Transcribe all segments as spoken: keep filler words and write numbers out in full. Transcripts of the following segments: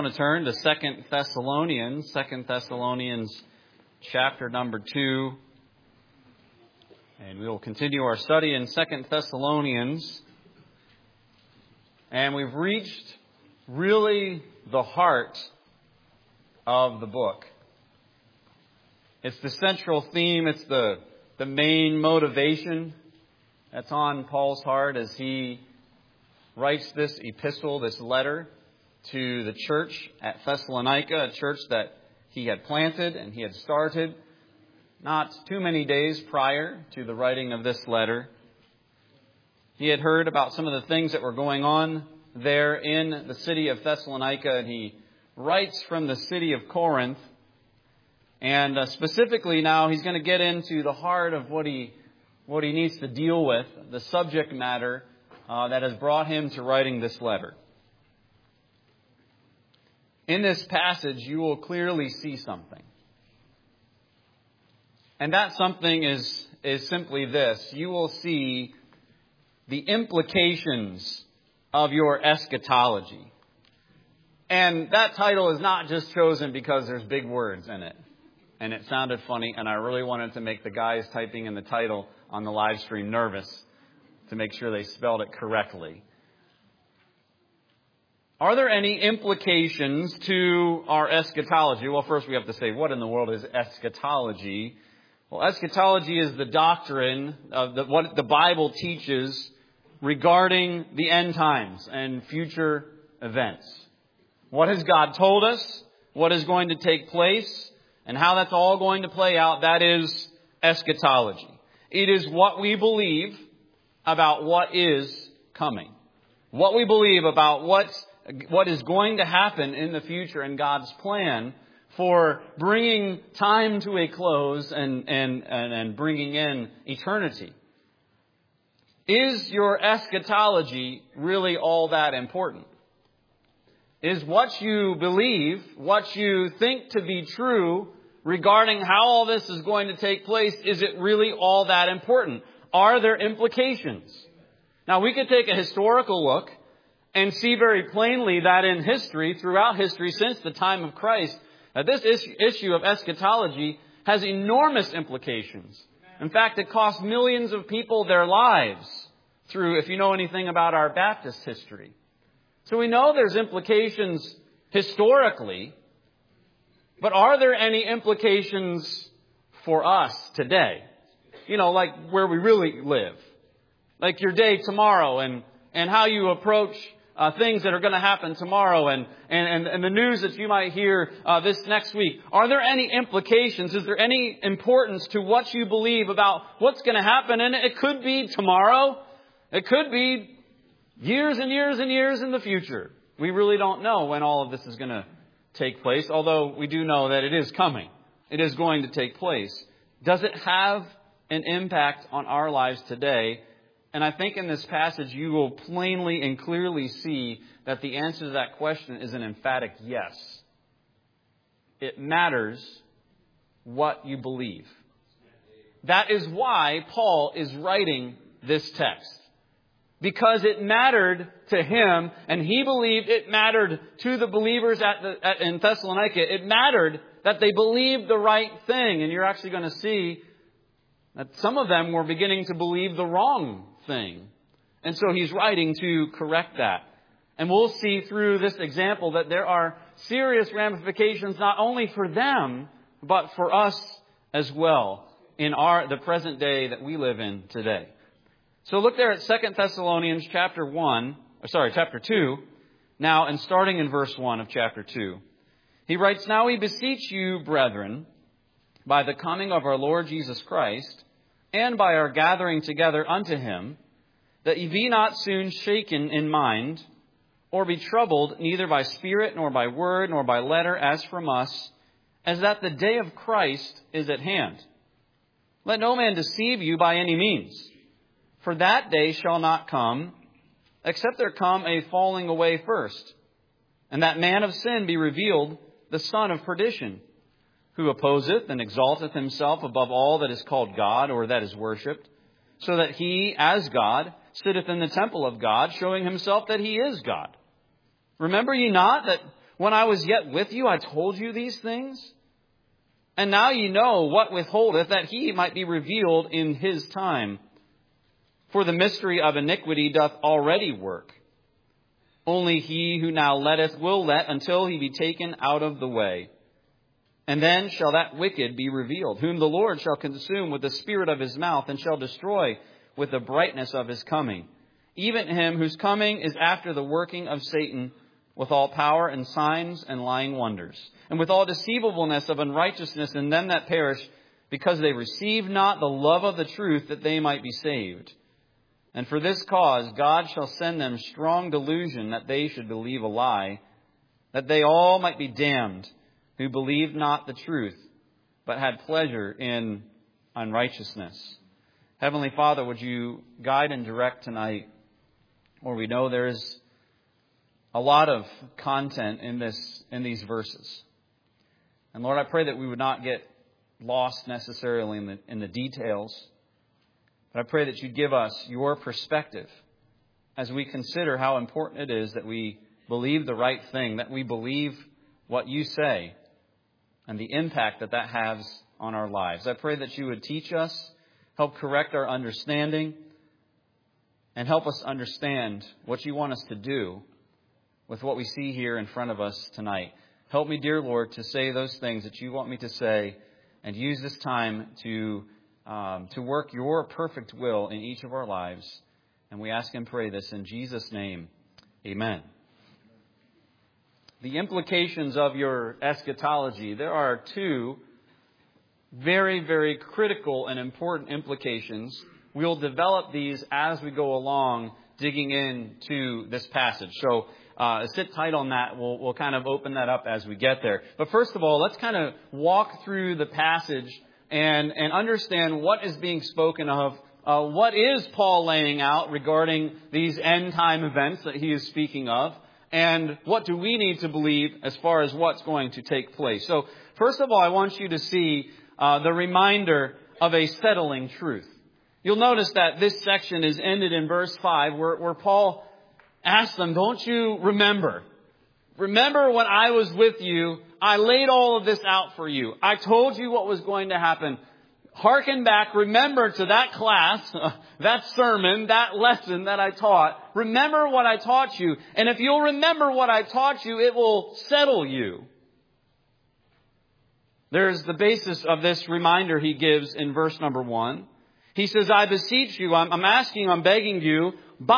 I want to turn to Second Thessalonians, Second Thessalonians chapter number two. And we will continue our study in Second Thessalonians. And we've reached really the heart of the book. It's the central theme. It's the, the main motivation that's on Paul's heart as he writes this epistle, this letter, to the church at Thessalonica, a church that he had planted and he had started not too many days prior to the writing of this letter. He had heard about some of the things that were going on there in the city of Thessalonica, and he writes from the city of Corinth. And uh, specifically now he's going to get into the heart of what he what he needs to deal with, the subject matter uh, that has brought him to writing this letter. In this passage, you will clearly see something. And that something is, is simply this. You will see the implications of your eschatology. And that title is not just chosen because there's big words in it. And it sounded funny, and I really wanted to make the guys typing in the title on the live stream nervous to make sure they spelled it correctly. Are there any implications to our eschatology? Well, first we have to say, what in the world is eschatology? Well, eschatology is the doctrine of the, what the Bible teaches regarding the end times and future events. What has God told us? What is going to take place? And how that's all going to play out? That is eschatology. It is what we believe about what is coming. What we believe about what's what is going to happen in the future in God's plan for bringing time to a close and, and, and, and bringing in eternity. Is your eschatology really all that important? Is what you believe, what you think to be true regarding how all this is going to take place, is it really all that important? Are there implications? Now, we could take a historical look and see very plainly that in history, throughout history, since the time of Christ, that this issue of eschatology has enormous implications. In fact, it cost millions of people their lives through, if you know anything about our Baptist history. So we know there's implications historically, but are there any implications for us today? You know, like where we really live. Like your day tomorrow and, and how you approach Uh, things that are going to happen tomorrow and, and, and the news that you might hear uh, this next week. Are there any implications? Is there any importance to what you believe about what's going to happen? And it could be tomorrow. It could be years and years and years in the future. We really don't know when all of this is going to take place, although we do know that it is coming. It is going to take place. Does it have an impact on our lives today? And I think in this passage you will plainly and clearly see that the answer to that question is an emphatic yes. It matters what you believe. That is why Paul is writing this text. Because it mattered to him, and he believed it mattered to the believers at the, at, in Thessalonica. It mattered that they believed the right thing. And you're actually going to see that some of them were beginning to believe the wrong thing. And so he's writing to correct that. And we'll see through this example that there are serious ramifications not only for them, but for us as well in our the present day that we live in today. So look there at Second Thessalonians chapter one, or sorry, chapter two, now, and starting in verse one of chapter two. He writes, "Now we beseech you, brethren, by the coming of our Lord Jesus Christ, and by our gathering together unto him, that ye be not soon shaken in mind, or be troubled neither by spirit, nor by word, nor by letter, as from us, as that the day of Christ is at hand. Let no man deceive you by any means, for that day shall not come, except there come a falling away first, and that man of sin be revealed, the son of perdition, who opposeth and exalteth himself above all that is called God or that is worshipped, so that he, as God, sitteth in the temple of God, showing himself that he is God. Remember ye not that When I was yet with you, I told you these things. And now ye know what withholdeth, that he might be revealed in his time. For the mystery of iniquity doth already work. Only he who now letteth will let until he be taken out of the way. And then shall that wicked be revealed, whom the Lord shall consume with the spirit of his mouth, and shall destroy with the brightness of his coming. Even him whose coming is after the working of Satan, with all power and signs and lying wonders, and with all deceivableness of unrighteousness in them that perish, because they receive not the love of the truth, that they might be saved. And for this cause God shall send them strong delusion, that they should believe a lie, that they all might be damned, who believed not the truth, but had pleasure in unrighteousness. Heavenly Father, would you guide and direct tonight, where we know there is a lot of content in this, in these verses. And Lord, I pray that we would not get lost necessarily in the, in the details, but I pray that you'd give us your perspective as we consider how important it is that we believe the right thing, that we believe what you say, and the impact that that has on our lives. I pray that you would teach us, help correct our understanding, and help us understand what you want us to do with what we see here in front of us tonight. Help me, dear Lord, to say those things that you want me to say, and use this time to um, to work your perfect will in each of our lives. And we ask and pray this in Jesus' name. Amen. The implications of your eschatology. There are two very, very critical and important implications. We'll develop these as we go along, digging into this passage. So uh, sit tight on that. We'll, we'll kind of open that up as we get there. But first of all, let's kind of walk through the passage and, and understand what is being spoken of. Uh, what is Paul laying out regarding these end time events that he is speaking of? And what do we need to believe as far as what's going to take place? So first of all, I want you to see uh, the reminder of a settling truth. You'll notice that this section is ended in verse five, where, where Paul asks them, don't you remember? Remember when I was with you, I laid all of this out for you. I told you what was going to happen. Hearken back, remember to that class, uh, that sermon, that lesson that I taught. Remember what I taught you. And if you'll remember what I taught you, it will settle you. There's the basis of this reminder he gives in verse number one. He says, I beseech you, I'm, I'm asking, I'm begging you,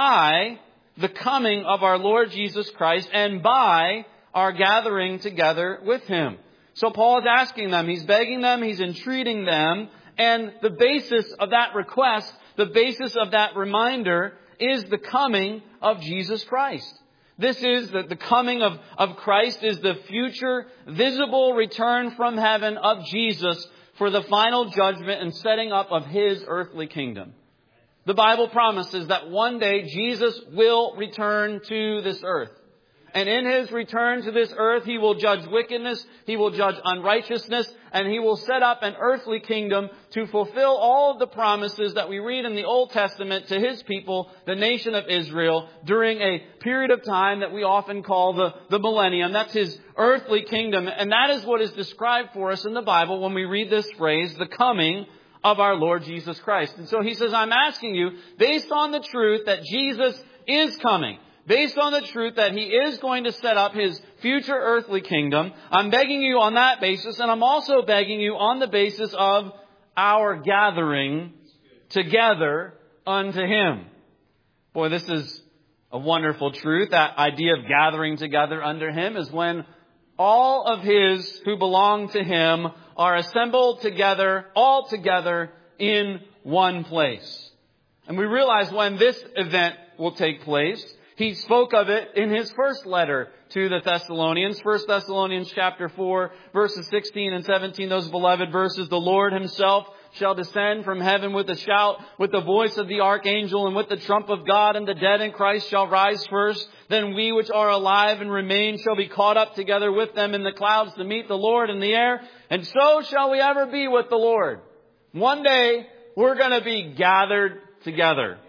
by the coming of our Lord Jesus Christ and by our gathering together with him. So Paul is asking them, he's begging them, he's entreating them. And the basis of that request, the basis of that reminder is the coming of Jesus Christ. This is the, the coming of, of Christ is the future visible return from heaven of Jesus for the final judgment and setting up of his earthly kingdom. The Bible promises that one day Jesus will return to this earth. And in his return to this earth, he will judge wickedness, he will judge unrighteousness, and he will set up an earthly kingdom to fulfill all of the promises that we read in the Old Testament to his people, the nation of Israel, during a period of time that we often call the, the millennium. That's his earthly kingdom. And that is what is described for us in the Bible when we read this phrase, the coming of our Lord Jesus Christ. And so he says, I'm asking you, based on the truth that Jesus is coming, based on the truth that he is going to set up his future earthly kingdom, I'm begging you on that basis, and I'm also begging you on the basis of our gathering together unto him. Boy, this is a wonderful truth. That idea of gathering together under him is when all of his who belong to him are assembled together, all together in one place. And we realize when this event will take place. He spoke of it in his first letter to the Thessalonians, First Thessalonians chapter four, verses sixteen and seventeen, those beloved verses. The Lord himself shall descend from heaven with a shout, with the voice of the archangel, and with the trump of God, and the dead in Christ shall rise first. Then we which are alive and remain shall be caught up together with them in the clouds to meet the Lord in the air. And so shall we ever be with the Lord. One day we're going to be gathered together.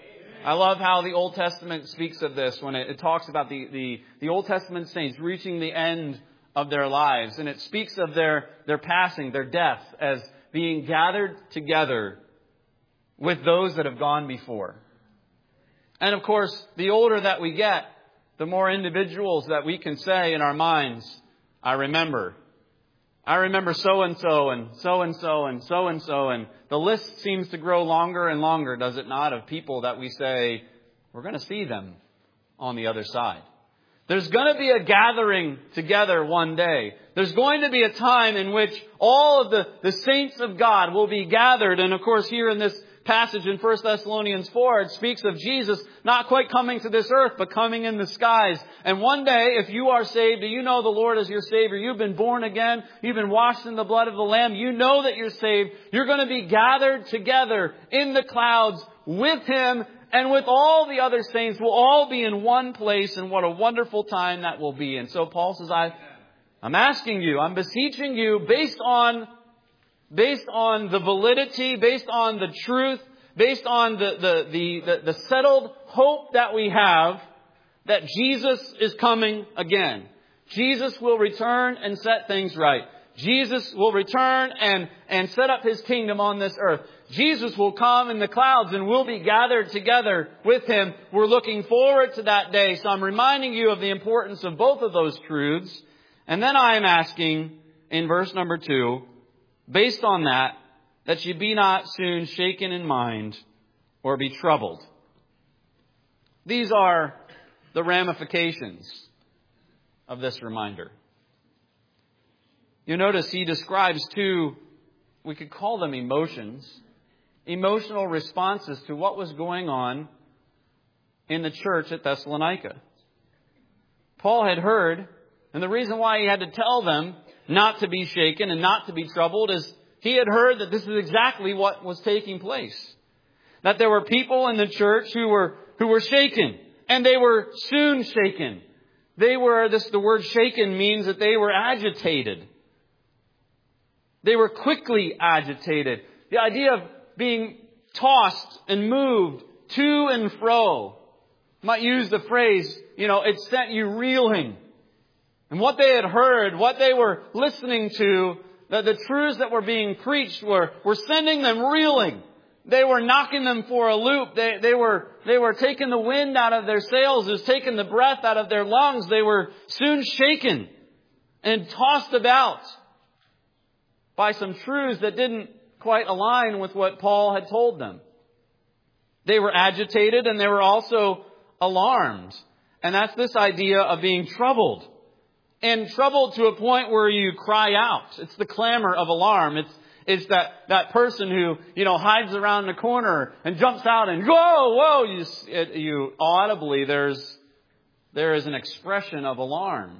I love how the Old Testament speaks of this when it, it talks about the, the, the Old Testament saints reaching the end of their lives. And it speaks of their, their passing, their death, as being gathered together with those that have gone before. And of course, the older that we get, the more individuals that we can say in our minds, I remember. I remember so-and-so and so-and-so and so-and-so. And the list seems to grow longer and longer, does it not, of people that we say, we're going to see them on the other side. There's going to be a gathering together one day. There's going to be a time in which all of the, the saints of God will be gathered. And of course, here in this passage in First Thessalonians four, it speaks of Jesus not quite coming to this earth, but coming in the skies. And one day, if you are saved, do you know the Lord as your Savior? You've been born again. You've been washed in the blood of the Lamb. You know that you're saved. You're going to be gathered together in the clouds with Him and with all the other saints. We'll all be in one place, and what a wonderful time that will be. And so Paul says, I, I'm asking you, I'm beseeching you, based on Based on the validity, based on the truth, based on the, the, the, the, the settled hope that we have, that Jesus is coming again. Jesus will return and set things right. Jesus will return and, and set up His kingdom on this earth. Jesus will come in the clouds and we'll be gathered together with Him. We're looking forward to that day. So I'm reminding you of the importance of both of those truths. And then I am asking in verse number two, based on that, that ye be not soon shaken in mind or be troubled. These are the ramifications of this reminder. You notice he describes two, we could call them emotions, emotional responses to what was going on in the church at Thessalonica. Paul had heard, and the reason why he had to tell them not to be shaken and not to be troubled is he had heard that this is exactly what was taking place. That there were people in the church who were who were shaken, and they were soon shaken. They were, this the word shaken means that they were agitated. They were quickly agitated. The idea of being tossed and moved to and fro. I might use the phrase, you know, it sent you reeling. And what they had heard, what they were listening to, the, the truths that were being preached were, were sending them reeling. They were knocking them for a loop. They, they were, they were taking the wind out of their sails. It was taking the breath out of their lungs. They were soon shaken and tossed about by some truths that didn't quite align with what Paul had told them. They were agitated and they were also alarmed. And that's this idea of being troubled. And troubled to a point where you cry out. It's the clamor of alarm. It's it's that, that person who, you know, hides around the corner and jumps out and whoa, whoa. You, it, you audibly, there's there is an expression of alarm.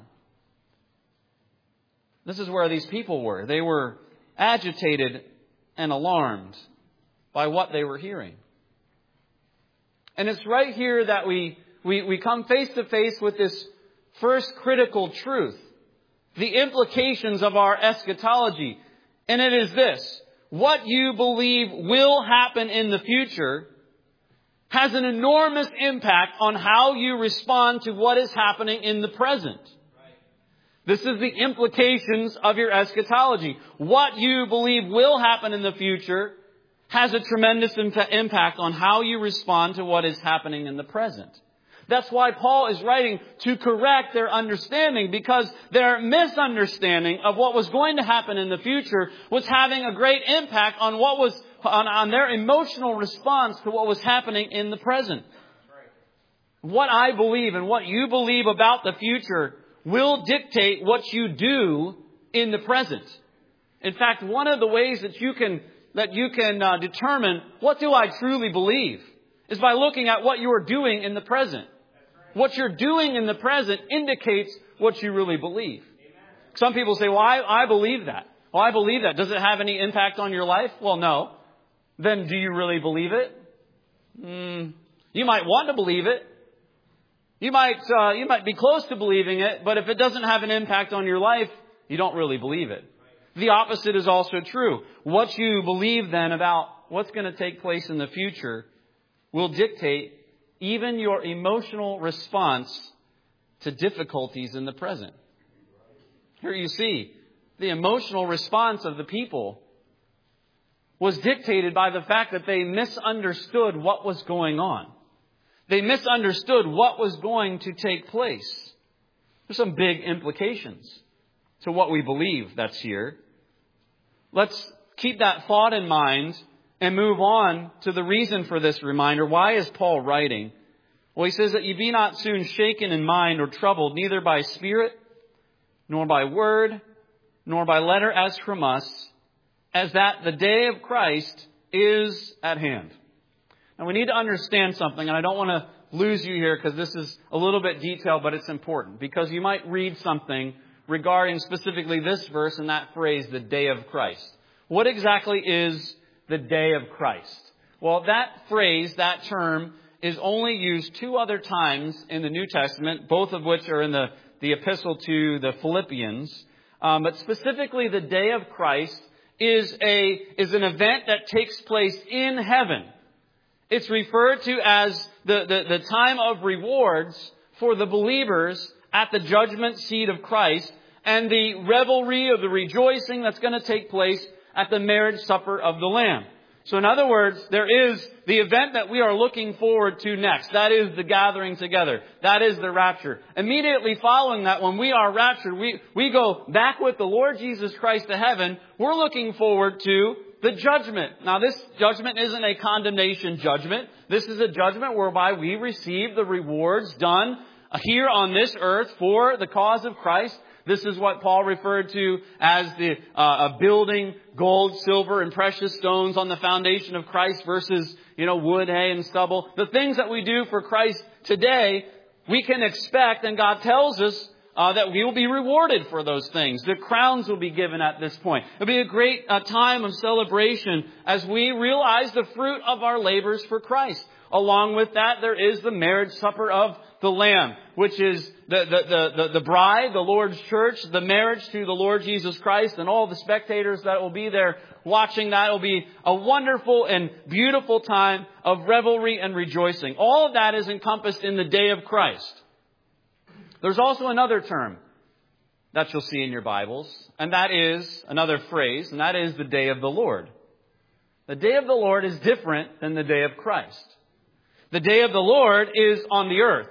This is where these people were. They were agitated and alarmed by what they were hearing. And it's right here that we, we, we come face to face with this first critical truth. The implications of our eschatology. And it is this. What you believe will happen in the future has an enormous impact on how you respond to what is happening in the present. This is the implications of your eschatology. What you believe will happen in the future has a tremendous impact on how you respond to what is happening in the present. That's why Paul is writing to correct their understanding, because their misunderstanding of what was going to happen in the future was having a great impact on what was on, on their emotional response to what was happening in the present. What I believe and what you believe about the future will dictate what you do in the present. In fact, one of the ways that you can that you can uh, determine what do I truly believe is by looking at what you are doing in the present. What you're doing in the present indicates what you really believe. Some people say, well, I, I believe that. Well, I believe that. Does it have any impact on your life? Well, no. Then do you really believe it? Mm, you might want to believe it. You might, uh, you might be close to believing it, but if it doesn't have an impact on your life, you don't really believe it. The opposite is also true. What you believe then about what's going to take place in the future will dictate even your emotional response to difficulties in the present. Here you see the emotional response of the people was dictated by the fact that they misunderstood what was going on. They misunderstood what was going to take place. There's some big implications to what we believe that's here. Let's keep that thought in mind and move on to the reason for this reminder. Why is Paul writing? Well, he says that ye be not soon shaken in mind or troubled, neither by spirit, nor by word, nor by letter as from us, as that the day of Christ is at hand. Now, we need to understand something, and I don't want to lose you here because this is a little bit detailed, but it's important. Because you might read something regarding specifically this verse and that phrase, the day of Christ. What exactly is the day of Christ? Well, that phrase, that term, is only used two other times in the New Testament, both of which are in the, the epistle to the Philippians. Um, but specifically, the day of Christ is a is an event that takes place in heaven. It's referred to as the, the, the time of rewards for the believers at the judgment seat of Christ and the revelry or the rejoicing that's going to take place at the marriage supper of the Lamb. So in other words, there is the event that we are looking forward to next. That is the gathering together. That is the rapture. Immediately following that, when we are raptured, we, we go back with the Lord Jesus Christ to heaven. We're looking forward to the judgment. Now, this judgment isn't a condemnation judgment. This is a judgment whereby we receive the rewards done here on this earth for the cause of Christ. This is what Paul referred to as the uh, building gold, silver, and precious stones on the foundation of Christ versus, you know, wood, hay, and stubble. The things that we do for Christ today, we can expect, and God tells us uh, that we will be rewarded for those things. The crowns will be given at this point. It'll be a great uh, time of celebration as we realize the fruit of our labors for Christ. Along with that, there is the marriage supper of the Lamb, which is the, the, the, the, the bride, the Lord's church, the marriage to the Lord Jesus Christ, and all the spectators that will be there watching that. It will be a wonderful and beautiful time of revelry and rejoicing. All of that is encompassed in the day of Christ. There's also another term that you'll see in your Bibles, and that is another phrase, and that is the day of the Lord. The day of the Lord is different than the day of Christ. The day of the Lord is on the earth,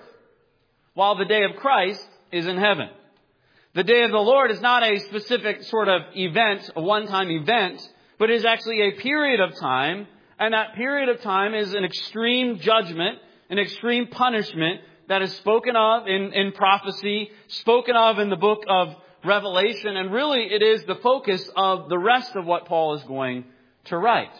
while the day of Christ is in heaven. The day of the Lord is not a specific sort of event, a one-time event, but is actually a period of time, and that period of time is an extreme judgment, an extreme punishment that is spoken of in, in prophecy, spoken of in the book of Revelation, and really it is the focus of the rest of what Paul is going to write.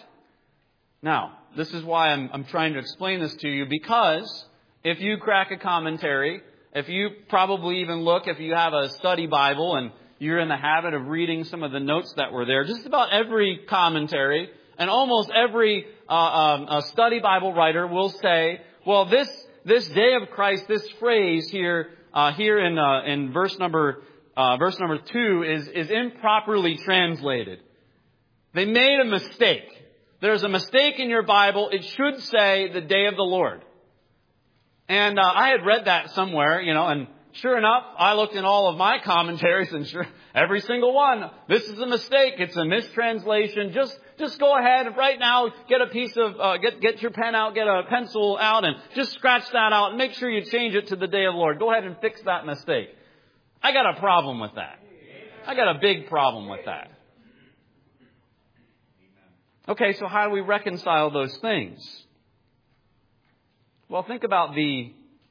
Now, this is why I'm, I'm trying to explain this to you, because if you crack a commentary, if you probably even look, if you have a study Bible and you're in the habit of reading some of the notes that were there, just about every commentary and almost every uh, um, uh, study Bible writer will say, well, this this day of Christ, this phrase here uh, here in uh, in verse number uh, verse number two is is improperly translated. They made a mistake. There's a mistake in your Bible. It should say the day of the Lord. And uh, I had read that somewhere, you know, and sure enough, I looked in all of my commentaries and sure, every single one, this is a mistake. It's a mistranslation. Just just go ahead and right now get a piece of, uh, get get your pen out, get a pencil out and just scratch that out and make sure you change it to the day of the Lord. Go ahead and fix that mistake. I got a problem with that. I got a big problem with that. Okay, so how do we reconcile those things? Well, think about the,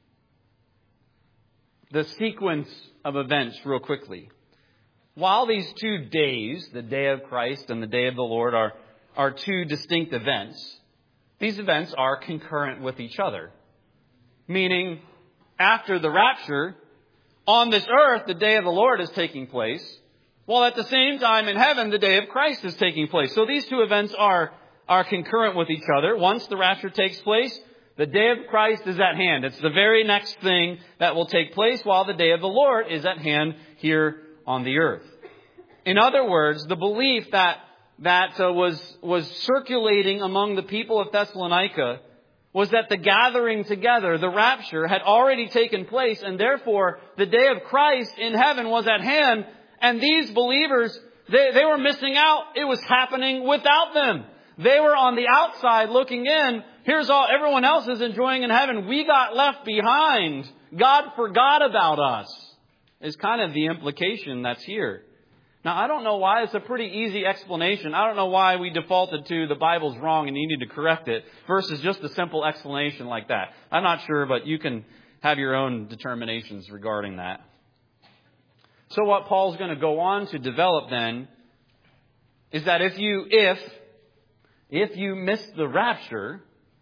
the sequence of events real quickly. While these two days, the day of Christ and the day of the Lord, are, are two distinct events, these events are concurrent with each other. Meaning, after the rapture, on this earth, the day of the Lord is taking place, while at the same time in heaven, the day of Christ is taking place. So these two events are, are concurrent with each other. Once the rapture takes place, the day of Christ is at hand. It's the very next thing that will take place while the day of the Lord is at hand here on the earth. In other words, the belief that, that uh, was, was circulating among the people of Thessalonica was that the gathering together, the rapture, had already taken place, and therefore the day of Christ in heaven was at hand, and these believers, they, they were missing out. It was happening without them. They were on the outside looking in. Here's all everyone else is enjoying in heaven. We got left behind. God forgot about us, is kind of the implication that's here. Now, I don't know why. It's a pretty easy explanation. I don't know why we defaulted to the Bible's wrong and you need to correct it versus just a simple explanation like that. I'm not sure, but you can have your own determinations regarding that. So what Paul's going to go on to develop then is that if you, if, if you miss the rapture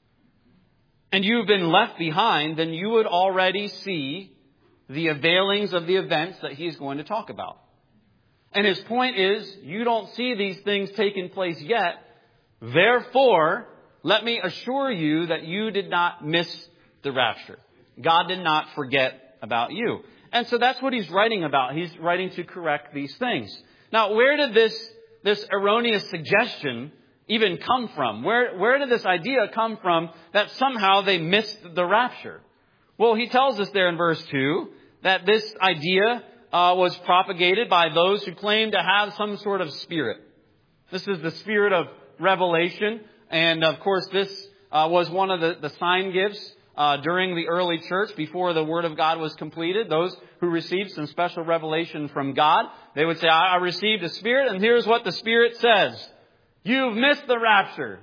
and you've been left behind, then you would already see the availings of the events that he's going to talk about. And his point is, you don't see these things taking place yet. Therefore, let me assure you that you did not miss the rapture. God did not forget about you. And so that's what he's writing about. He's writing to correct these things. Now, where did this, this erroneous suggestion even come from? Where, where did this idea come from that somehow they missed the rapture? Well, he tells us there in verse two that this idea Uh, was propagated by those who claim to have some sort of spirit. This is the spirit of revelation. And of course, this uh, was one of the, the sign gifts uh, during the early church before the Word of God was completed. Those who received some special revelation from God, they would say, I, I received a spirit, and here's what the Spirit says. You've missed the rapture.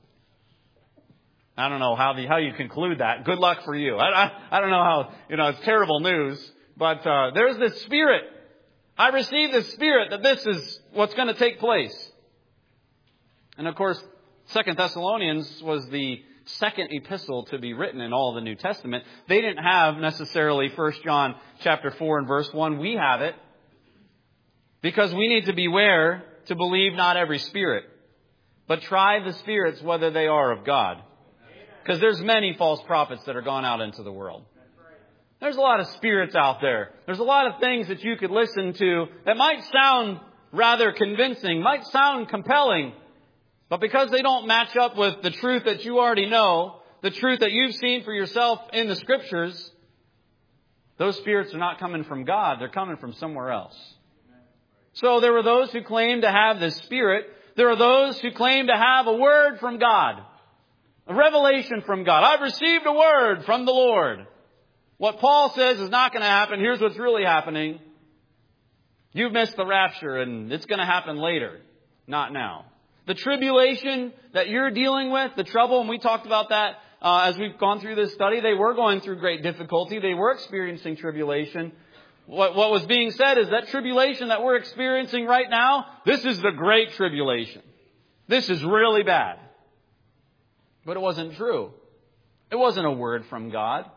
I don't know how the, how you conclude that. Good luck for you. I, I, I don't know how, you know, it's terrible news. But uh, there's this Spirit. I received this Spirit that this is what's going to take place. And of course, Second Thessalonians was the second epistle to be written in all of the New Testament. They didn't have necessarily First John chapter four and verse one. We have it. Because we need to beware to believe not every spirit, but try the spirits whether they are of God. Because there's many false prophets that are gone out into the world. There's a lot of spirits out there. There's a lot of things that you could listen to that might sound rather convincing, might sound compelling. But because they don't match up with the truth that you already know, the truth that you've seen for yourself in the Scriptures, those spirits are not coming from God. They're coming from somewhere else. So there were those who claimed to have this Spirit. There are those who claim to have a word from God, a revelation from God. I've received a word from the Lord. What Paul says is not going to happen. Here's what's really happening. You've missed the rapture and it's going to happen later, not now. The tribulation that you're dealing with, the trouble, and we talked about that uh, as we've gone through this study. They were going through great difficulty. They were experiencing tribulation. What, what was being said is that tribulation that we're experiencing right now, this is the great tribulation. This is really bad. But it wasn't true. It wasn't a word from God.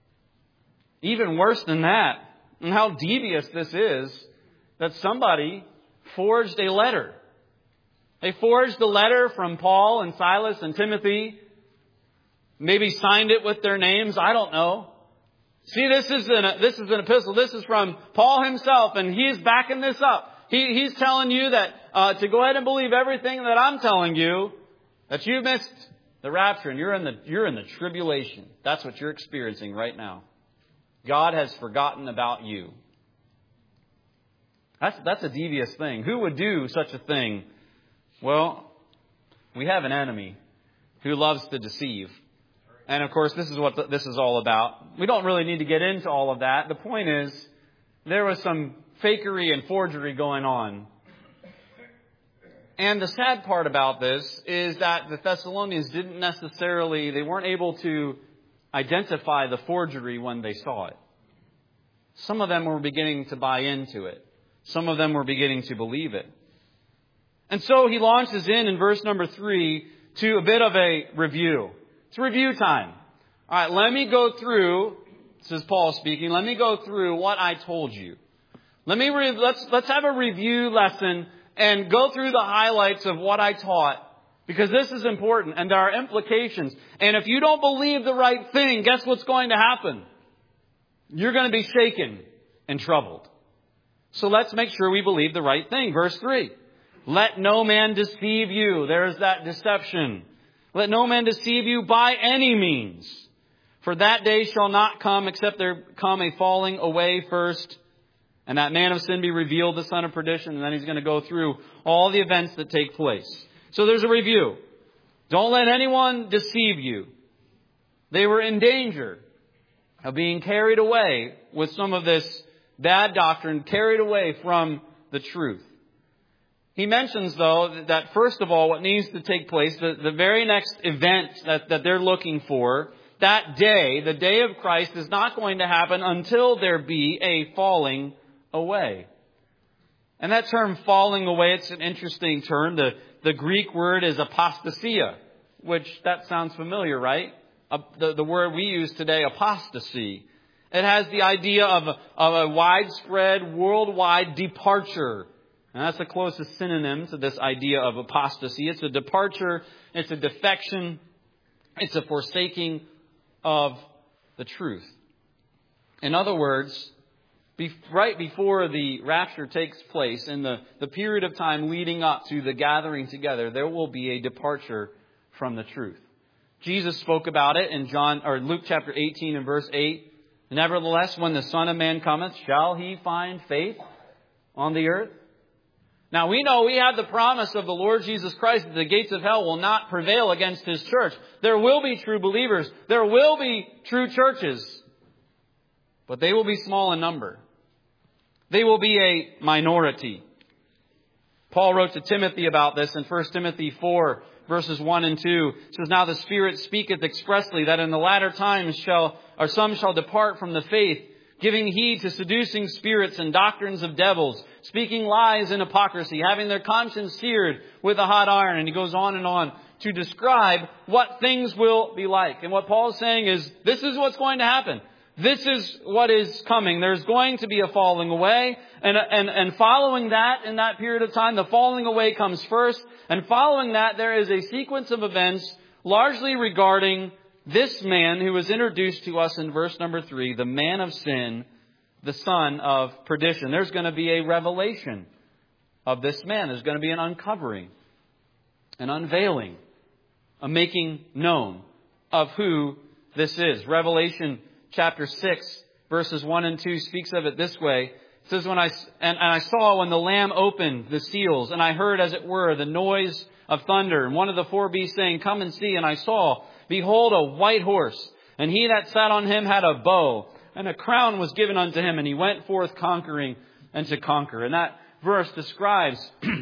Even worse than that, and how devious this is, that somebody forged a letter. They forged a letter from Paul and Silas and Timothy. Maybe signed it with their names. I don't know. See, this is an, this is an epistle. This is from Paul himself, and he's backing this up. He, he's telling you that uh, to go ahead and believe everything that I'm telling you, that you missed the rapture and you're in the you're in the tribulation. That's what you're experiencing right now. God has forgotten about you. That's, that's a devious thing. Who would do such a thing? Well, we have an enemy who loves to deceive. And of course, this is what the, this is all about. We don't really need to get into all of that. The point is, there was some fakery and forgery going on. And the sad part about this is that the Thessalonians didn't necessarily, they weren't able to identify the forgery when they saw it. Some of them were beginning to buy into it. Some of them were beginning to believe it. And so he launches in in verse number three to a bit of a review. It's review time. All right, let me go through, this is Paul speaking, let me go through what I told you. Let me re- let's let's have a review lesson and go through the highlights of what I taught. Because this is important and there are implications. And if you don't believe the right thing, guess what's going to happen? You're going to be shaken and troubled. So let's make sure we believe the right thing. Verse three. Let no man deceive you. There's that deception. Let no man deceive you by any means. For that day shall not come except there come a falling away first, and that man of sin be revealed, the son of perdition. And then he's going to go through all the events that take place. So there's a review. Don't let anyone deceive you. They were in danger of being carried away with some of this bad doctrine, carried away from the truth. He mentions, though, that first of all, what needs to take place, the, the very next event that, that they're looking for, that day, the day of Christ, is not going to happen until there be a falling away. And that term falling away, it's an interesting term. The, the Greek word is apostasia, which that sounds familiar, right? Uh, the, the word we use today, apostasy. It has the idea of a, of a widespread, worldwide departure. And that's the closest synonym to this idea of apostasy. It's a departure, it's a defection, it's a forsaking of the truth. In other words, be, right before the rapture takes place, in the, the period of time leading up to the gathering together, there will be a departure from the truth. Jesus spoke about it in John or Luke chapter eighteen and verse eight. Nevertheless, when the Son of Man cometh, shall he find faith on the earth? Now, we know we have the promise of the Lord Jesus Christ that the gates of hell will not prevail against His church. There will be true believers. There will be true churches. But they will be small in number. They will be a minority. Paul wrote to Timothy about this in First Timothy four, verses one and two. It says, Now the Spirit speaketh expressly that in the latter times shall, or some shall depart from the faith, giving heed to seducing spirits and doctrines of devils, speaking lies and hypocrisy, having their conscience seared with a hot iron. And he goes on and on to describe what things will be like. And what Paul is saying is, this is what's going to happen. This is what is coming. There's going to be a falling away. And, and, and following that, in that period of time, the falling away comes first. And following that, there is a sequence of events largely regarding this man who was introduced to us in verse number three, the man of sin, the son of perdition. There's going to be a revelation of this man. There's going to be an uncovering, an unveiling, a making known of who this is. Revelation chapter six, verses one and two speaks of it this way. It says, "When I and, and I saw when the Lamb opened the seals, and I heard, as it were, the noise of thunder, and one of the four beasts saying, Come and see. And I saw, behold, a white horse, and he that sat on him had a bow, and a crown was given unto him, and he went forth conquering and to conquer." And that verse describes,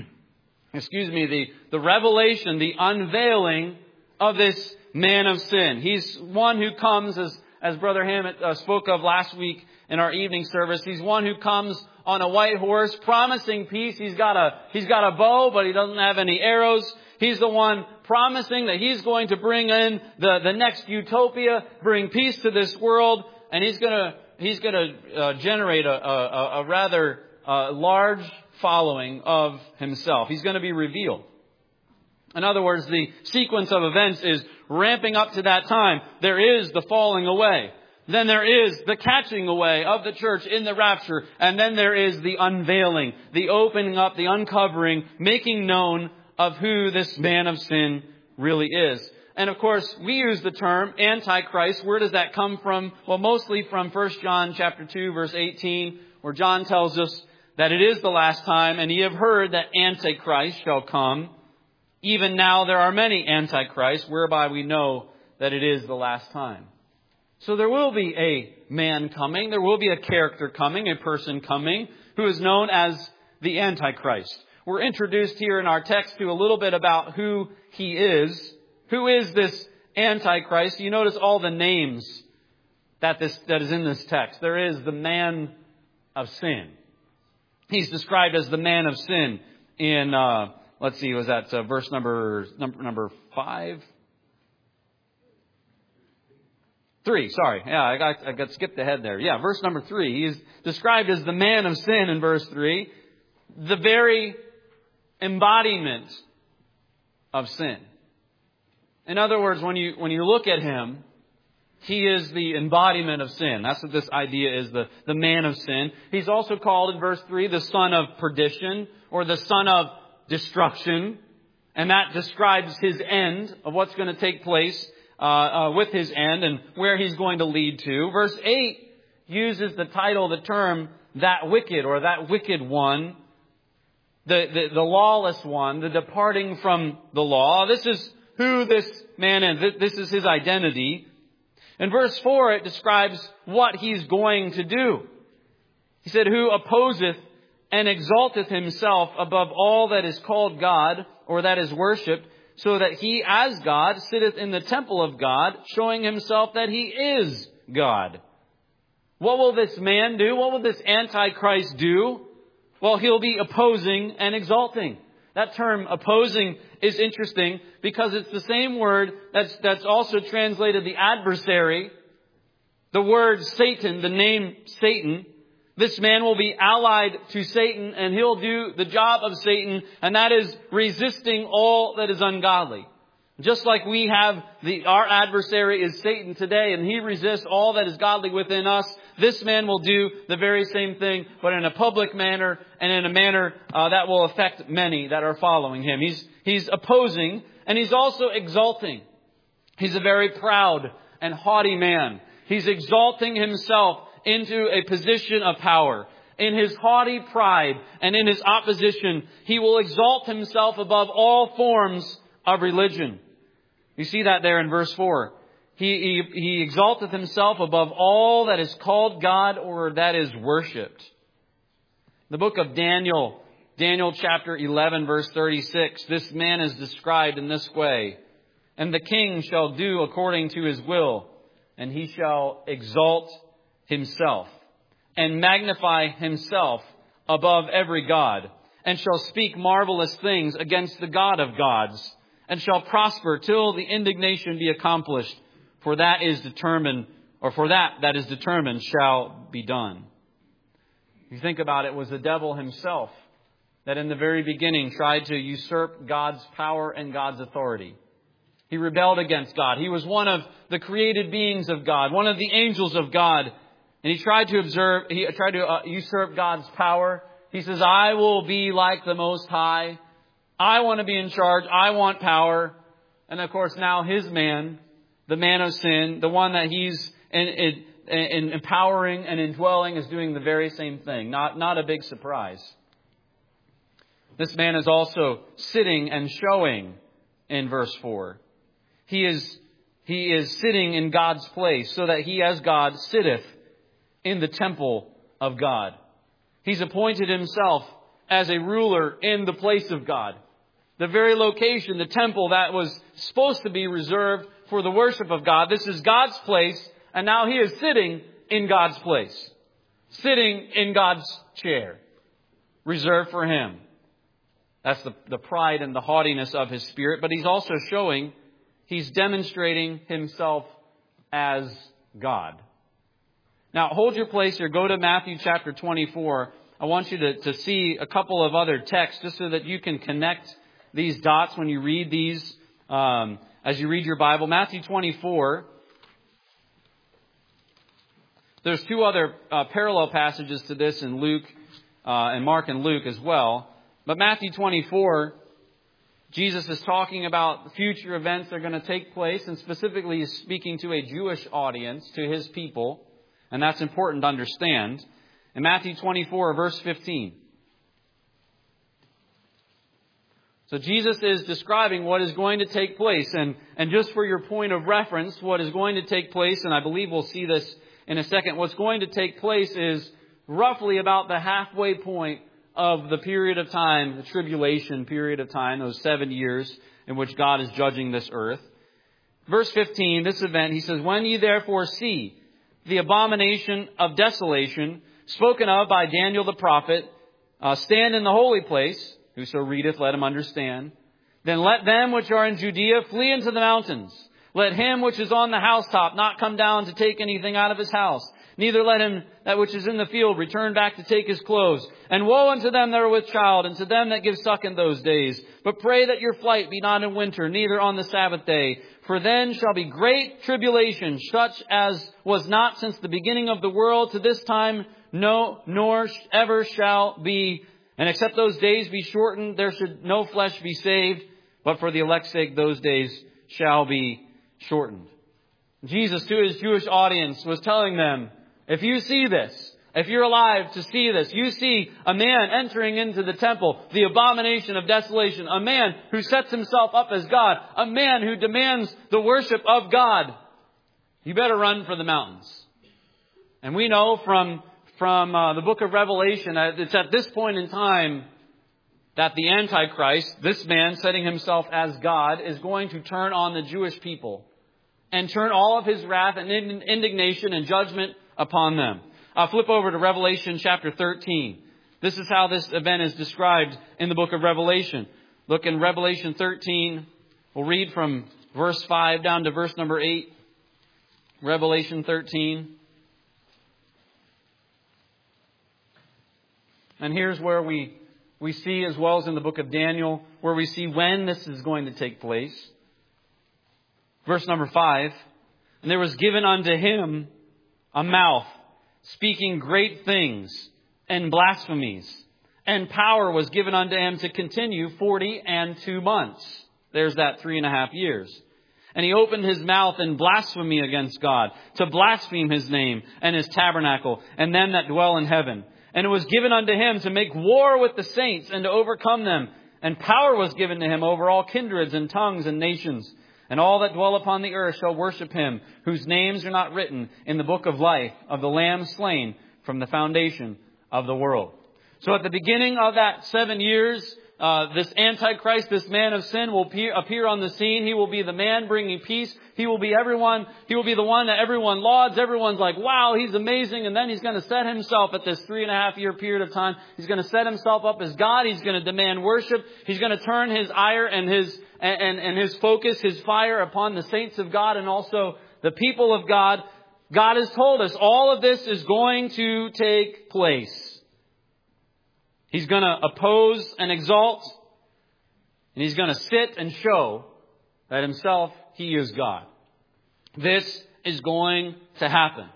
excuse me, the, the revelation, the unveiling of this man of sin. He's one who comes, as, as Brother Hammett uh, spoke of last week in our evening service, he's one who comes on a white horse, promising peace. He's got a, he's got a bow, but he doesn't have any arrows. He's the one promising that he's going to bring in the, the next utopia, bring peace to this world, and he's going to, he's going to uh, generate a, a, a rather uh, large following of himself. He's going to be revealed. In other words, the sequence of events is ramping up to that time. There is the falling away. Then there is the catching away of the church in the rapture. And then there is the unveiling, the opening up, the uncovering, making known of who this man of sin really is. And of course, we use the term Antichrist. Where does that come from? Well, mostly from First John chapter two, verse eighteen, where John tells us that it is the last time, and ye have heard that Antichrist shall come. Even now there are many Antichrists, whereby we know that it is the last time. So there will be a man coming. There will be a character coming, a person coming, who is known as the Antichrist. We're introduced here in our text to a little bit about who he is. Who is this Antichrist? You notice all the names that this that is in this text. There is the man of sin. He's described as the man of sin in, uh, let's see, was that uh, verse number, number number five? Three, sorry. Yeah, I got, I got skipped ahead there. Yeah, verse number three. He is described as the man of sin in verse three. The very embodiment of sin. In other words, when you when you look at him, he is the embodiment of sin. That's what this idea is, the, the man of sin. He's also called in verse three the son of perdition, or the son of destruction. And that describes his end of what's going to take place uh, uh, with his end and where he's going to lead to. Verse eight uses the title, the term, that wicked or that wicked one, the, the, the lawless one, the departing from the law. This is who this man is. This is his identity. In verse four, it describes what he's going to do. He said, who opposeth and exalteth himself above all that is called God or that is worshipped, so that he as God sitteth in the temple of God, showing himself that he is God. What will this man do? What will this Antichrist do? Well, he'll be opposing and exalting. That term opposing is interesting because it's the same word that's, that's also translated the adversary. The word Satan, the name Satan. This man will be allied to Satan and he'll do the job of Satan, and that is resisting all that is ungodly. Just like we have the, our adversary is Satan today, and he resists all that is godly within us. This man will do the very same thing, but in a public manner and in a manner uh, that will affect many that are following him. He's, he's opposing and he's also exalting. He's a very proud and haughty man. He's exalting himself into a position of power. In his haughty pride and in his opposition, he will exalt himself above all forms of religion. You see that there in verse four. He, he, he exalteth himself above all that is called God or that is worshipped. The book of Daniel, Daniel chapter eleven, verse thirty-six, this man is described in this way. And the king shall do according to his will, and he shall exalt himself and magnify himself above every god, and shall speak marvelous things against the God of gods, and shall prosper till the indignation be accomplished. For that is determined, or for that that is determined shall be done. If you think about it, it was the devil himself that in the very beginning tried to usurp God's power and God's authority. He rebelled against God. He was one of the created beings of God, one of the angels of God. And he tried to observe, he tried to uh, usurp God's power. He says, I will be like the Most High. I want to be in charge. I want power. And of course, now his man, the man of sin, the one that he's in, in, in empowering and indwelling, is doing the very same thing. Not, not a big surprise. This man is also sitting and showing in verse four. He is, he is sitting in God's place so that he as God sitteth in the temple of God. He's appointed himself as a ruler in the place of God. The very location, the temple that was supposed to be reserved for the worship of God. This is God's place, and now he is sitting in God's place. Sitting in God's chair, reserved for him. That's the, the pride and the haughtiness of his spirit. But he's also showing, he's demonstrating himself as God. Now, hold your place here. Go to Matthew chapter twenty-four. I want you to, to see a couple of other texts just so that you can connect these dots when you read these, um, as you read your Bible. Matthew twenty-four. There's two other uh, parallel passages to this in Luke, uh, and Mark and Luke as well. But Matthew twenty-four, Jesus is talking about future events that are going to take place, and specifically is speaking to a Jewish audience, to his people. And that's important to understand. In Matthew twenty-four, verse fifteen. So Jesus is describing what is going to take place. And, and just for your point of reference, what is going to take place, and I believe we'll see this in a second, what's going to take place is roughly about the halfway point of the period of time, the tribulation period of time, those seven years in which God is judging this earth. Verse fifteen, this event, he says, when ye therefore see the abomination of desolation, spoken of by Daniel the prophet, uh, stand in the holy place. Whoso readeth, let him understand. Then let them which are in Judea flee into the mountains. Let him which is on the housetop not come down to take anything out of his house. Neither let him that which is in the field return back to take his clothes. And woe unto them that are with child, and to them that give suck in those days. But pray that your flight be not in winter, neither on the Sabbath day. For then shall be great tribulation, such as was not since the beginning of the world to this time, no, nor ever shall be. And except those days be shortened, there should no flesh be saved. But for the elect's sake, those days shall be shortened. Jesus, to his Jewish audience, was telling them, if you see this, if you're alive to see this, you see a man entering into the temple, the abomination of desolation, a man who sets himself up as God, a man who demands the worship of God, you better run for the mountains. And we know from, from uh, the book of Revelation that it's at this point in time that the Antichrist, this man setting himself as God, is going to turn on the Jewish people and turn all of his wrath and indignation and judgment upon them. Uh, flip over to Revelation chapter thirteen. This is how this event is described in the book of Revelation. Look in Revelation thirteen. We'll read from verse five down to verse number eight. Revelation thirteen. And here's where we, we see, as well as in the book of Daniel, where we see when this is going to take place. Verse number five. And there was given unto him a mouth, speaking great things and blasphemies. And power was given unto him to continue forty and two months. There's that three and a half years. And he opened his mouth in blasphemy against God, to blaspheme his name and his tabernacle, and them that dwell in heaven. And it was given unto him to make war with the saints and to overcome them. And power was given to him over all kindreds and tongues and nations. And all that dwell upon the earth shall worship him, whose names are not written in the book of life of the Lamb slain from the foundation of the world. So at the beginning of that seven years, uh, this Antichrist, this man of sin, will appear, appear on the scene. He will be the man bringing peace. He will be everyone. He will be the one that everyone lauds. Everyone's like, wow, he's amazing. And then he's going to set himself at this three and a half year period of time. He's going to set himself up as God. He's going to demand worship. He's going to turn his ire and his and, and, and his focus, his fire upon the saints of God and also the people of God. God has told us all of this is going to take place. He's going to oppose and exalt, and he's going to sit and show that himself, he is God. This is going to happen.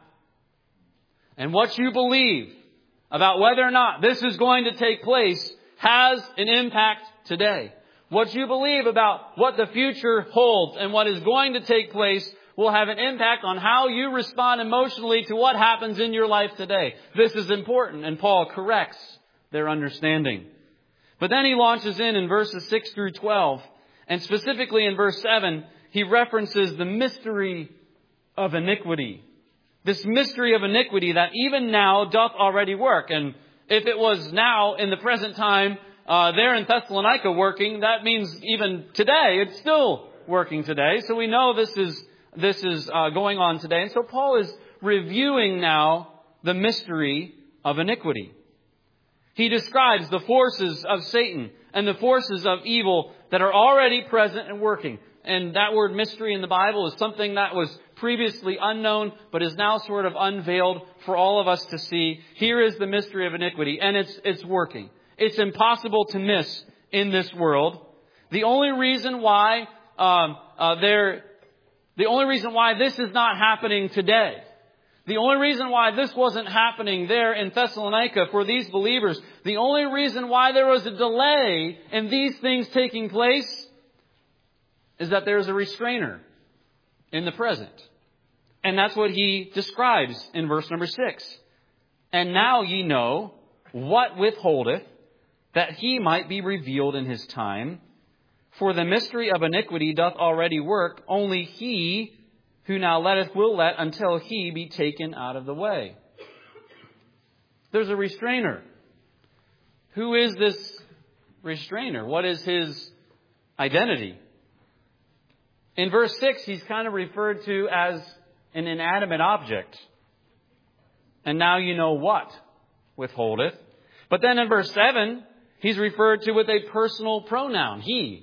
And what you believe about whether or not this is going to take place has an impact today. What you believe about what the future holds and what is going to take place will have an impact on how you respond emotionally to what happens in your life today. This is important, and Paul corrects their understanding. But then he launches in in verses six through twelve, and specifically in verse seven, he references the mystery of iniquity. This mystery of iniquity that even now doth already work. And if it was now in the present time, uh, there in Thessalonica working, that means even today, it's still working today. So we know this is, this is uh, going on today. And so Paul is reviewing now the mystery of iniquity. He describes the forces of Satan and the forces of evil that are already present and working. And that word mystery in the Bible is something that was previously unknown, but is now sort of unveiled for all of us to see. Here is the mystery of iniquity, and it's, it's working. It's impossible to miss in this world. The only reason why, um, uh, there, the only reason why this is not happening today, the only reason why this wasn't happening there in Thessalonica for these believers, the only reason why there was a delay in these things taking place is that there's a restrainer in the present. And that's what he describes in verse number six. And now ye know what withholdeth, that he might be revealed in his time. For the mystery of iniquity doth already work, only he who now letteth will let until he be taken out of the way. There's a restrainer. Who is this restrainer? What is his identity? In verse six, he's kind of referred to as an inanimate object. And now you know what withholdeth. But then in verse seven, he's referred to with a personal pronoun, he.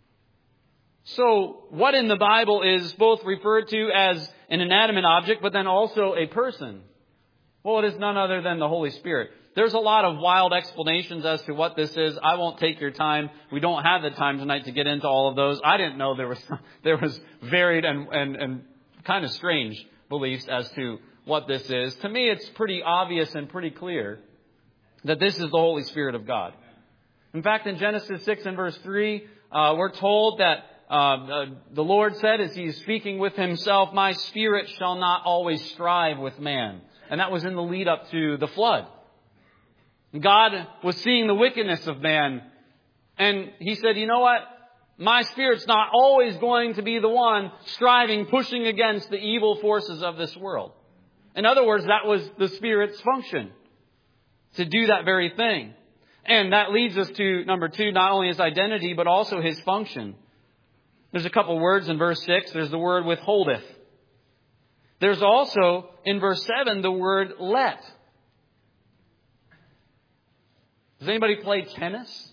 So what in the Bible is both referred to as an inanimate object, but then also a person? Well, it is none other than the Holy Spirit. There's a lot of wild explanations as to what this is. I won't take your time. We don't have the time tonight to get into all of those. I didn't know there was there was varied and, and, and kind of strange beliefs as to what this is. To me, it's pretty obvious and pretty clear that this is the Holy Spirit of God. In fact, in Genesis six and verse three, uh, we're told that uh, uh, the Lord said as He's speaking with Himself, "My spirit shall not always strive with man." And that was in the lead up to the flood. God was seeing the wickedness of man. And He said, you know what? My spirit's not always going to be the one striving, pushing against the evil forces of this world. In other words, that was the Spirit's function, to do that very thing. And that leads us to number two, not only His identity, but also His function. There's a couple words in verse six. There's the word withholdeth. There's also, in verse seven, the word let. Does anybody play tennis?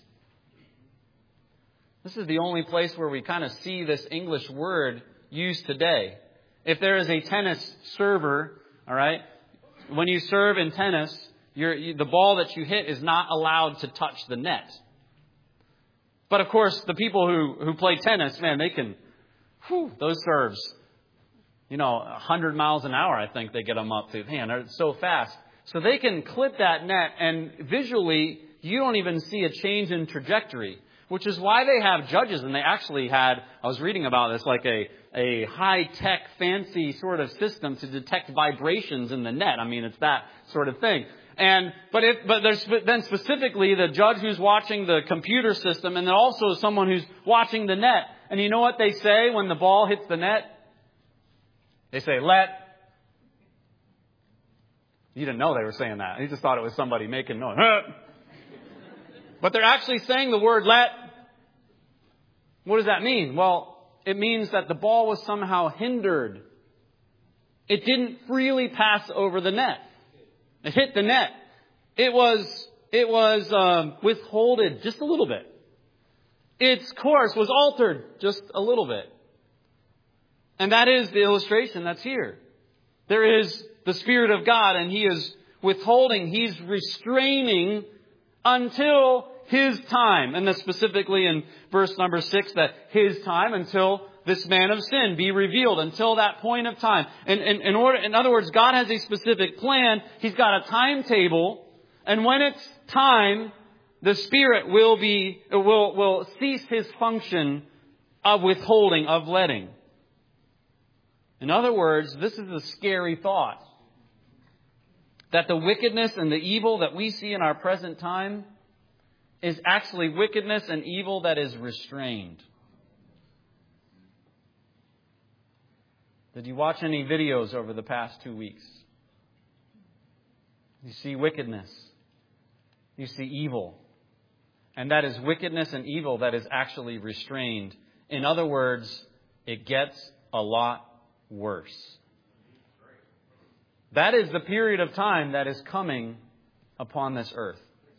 This is the only place where we kind of see this English word used today. If there is a tennis server, all right, when you serve in tennis, you're, you, the ball that you hit is not allowed to touch the net. But of course, the people who, who play tennis, man, they can, whew, those serves, you know, one hundred miles an hour, I think they get them up to. Man, they're so fast. So they can clip that net, and visually, you don't even see a change in trajectory. Which is why they have judges, and they actually had, I was reading about this, like a, a high-tech, fancy sort of system to detect vibrations in the net. I mean, it's that sort of thing. And but if but there's then specifically the judge who's watching the computer system, and then also someone who's watching the net. And you know what they say when the ball hits the net? They say, "Let." You didn't know they were saying that. You just thought it was somebody making noise. But they're actually saying the word "let." What does that mean? Well, it means that the ball was somehow hindered. It didn't freely pass over the net. It hit the net. It was, it was um, withholded just a little bit. Its course was altered just a little bit. And that is the illustration that's here. There is the Spirit of God, and He is withholding. He's restraining until His time. And that's specifically in verse number six, that His time until this man of sin be revealed, until that point of time. And, and in order, in other words, God has a specific plan. He's got a timetable. And when it's time, the Spirit will be, will, will cease His function of withholding, of letting. In other words, this is a scary thought. That the wickedness and the evil that we see in our present time is actually wickedness and evil that is restrained. Did you watch any videos over the past two weeks? You see wickedness. You see evil. And that is wickedness and evil that is actually restrained. In other words, it gets a lot worse. That is the period of time that is coming upon this earth.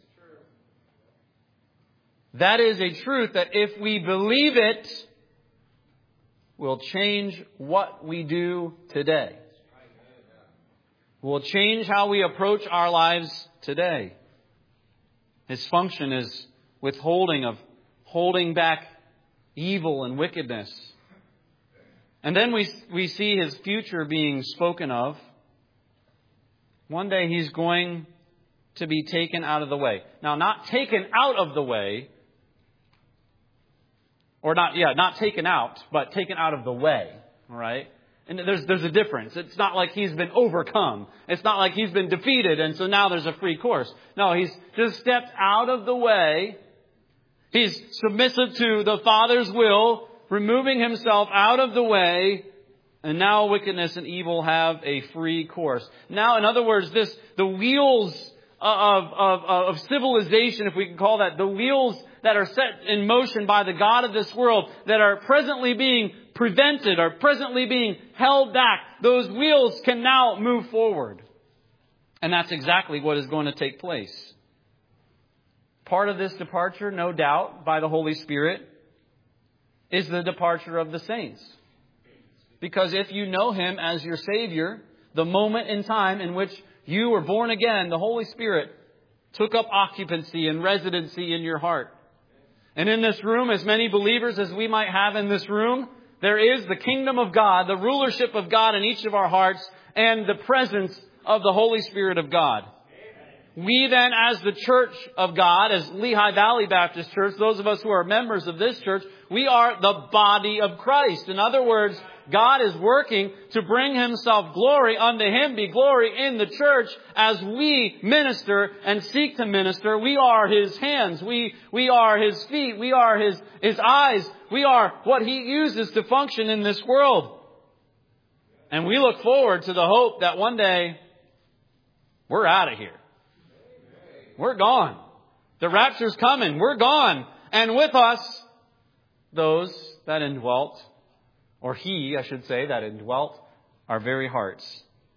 That is a truth that if we believe it, will change what we do today. Will change how we approach our lives today. His function is withholding, of holding back evil and wickedness. And then we we see His future being spoken of. One day He's going to be taken out of the way. Now, not taken out of the way, or not, yeah, not taken out, but taken out of the way, all right? And there's there's a difference. It's not like He's been overcome. It's not like He's been defeated, and so now there's a free course. No, He's just stepped out of the way. He's submissive to the Father's will, removing Himself out of the way, and now wickedness and evil have a free course. Now, in other words, this the wheels of, of, of civilization, if we can call that, the wheels that are set in motion by the God of this world, that are presently being prevented, are presently being held back, those wheels can now move forward. And that's exactly what is going to take place. Part of this departure, no doubt, by the Holy Spirit, is the departure of the saints. Because if you know Him as your Savior, the moment in time in which you were born again, the Holy Spirit took up occupancy and residency in your heart. And in this room, as many believers as we might have in this room, there is the kingdom of God, the rulership of God in each of our hearts, and the presence of the Holy Spirit of God. We then, as the church of God, as Lehigh Valley Baptist Church, those of us who are members of this church, we are the body of Christ. In other words, God is working to bring Himself glory. Unto Him be glory in the church as we minister and seek to minister. We are His hands. We, we are His feet. We are His, His eyes. We are what He uses to function in this world. And we look forward to the hope that one day we're out of here. We're gone. The rapture's coming. We're gone. And with us, those that indwelt, or He, I should say, that indwelt our very hearts.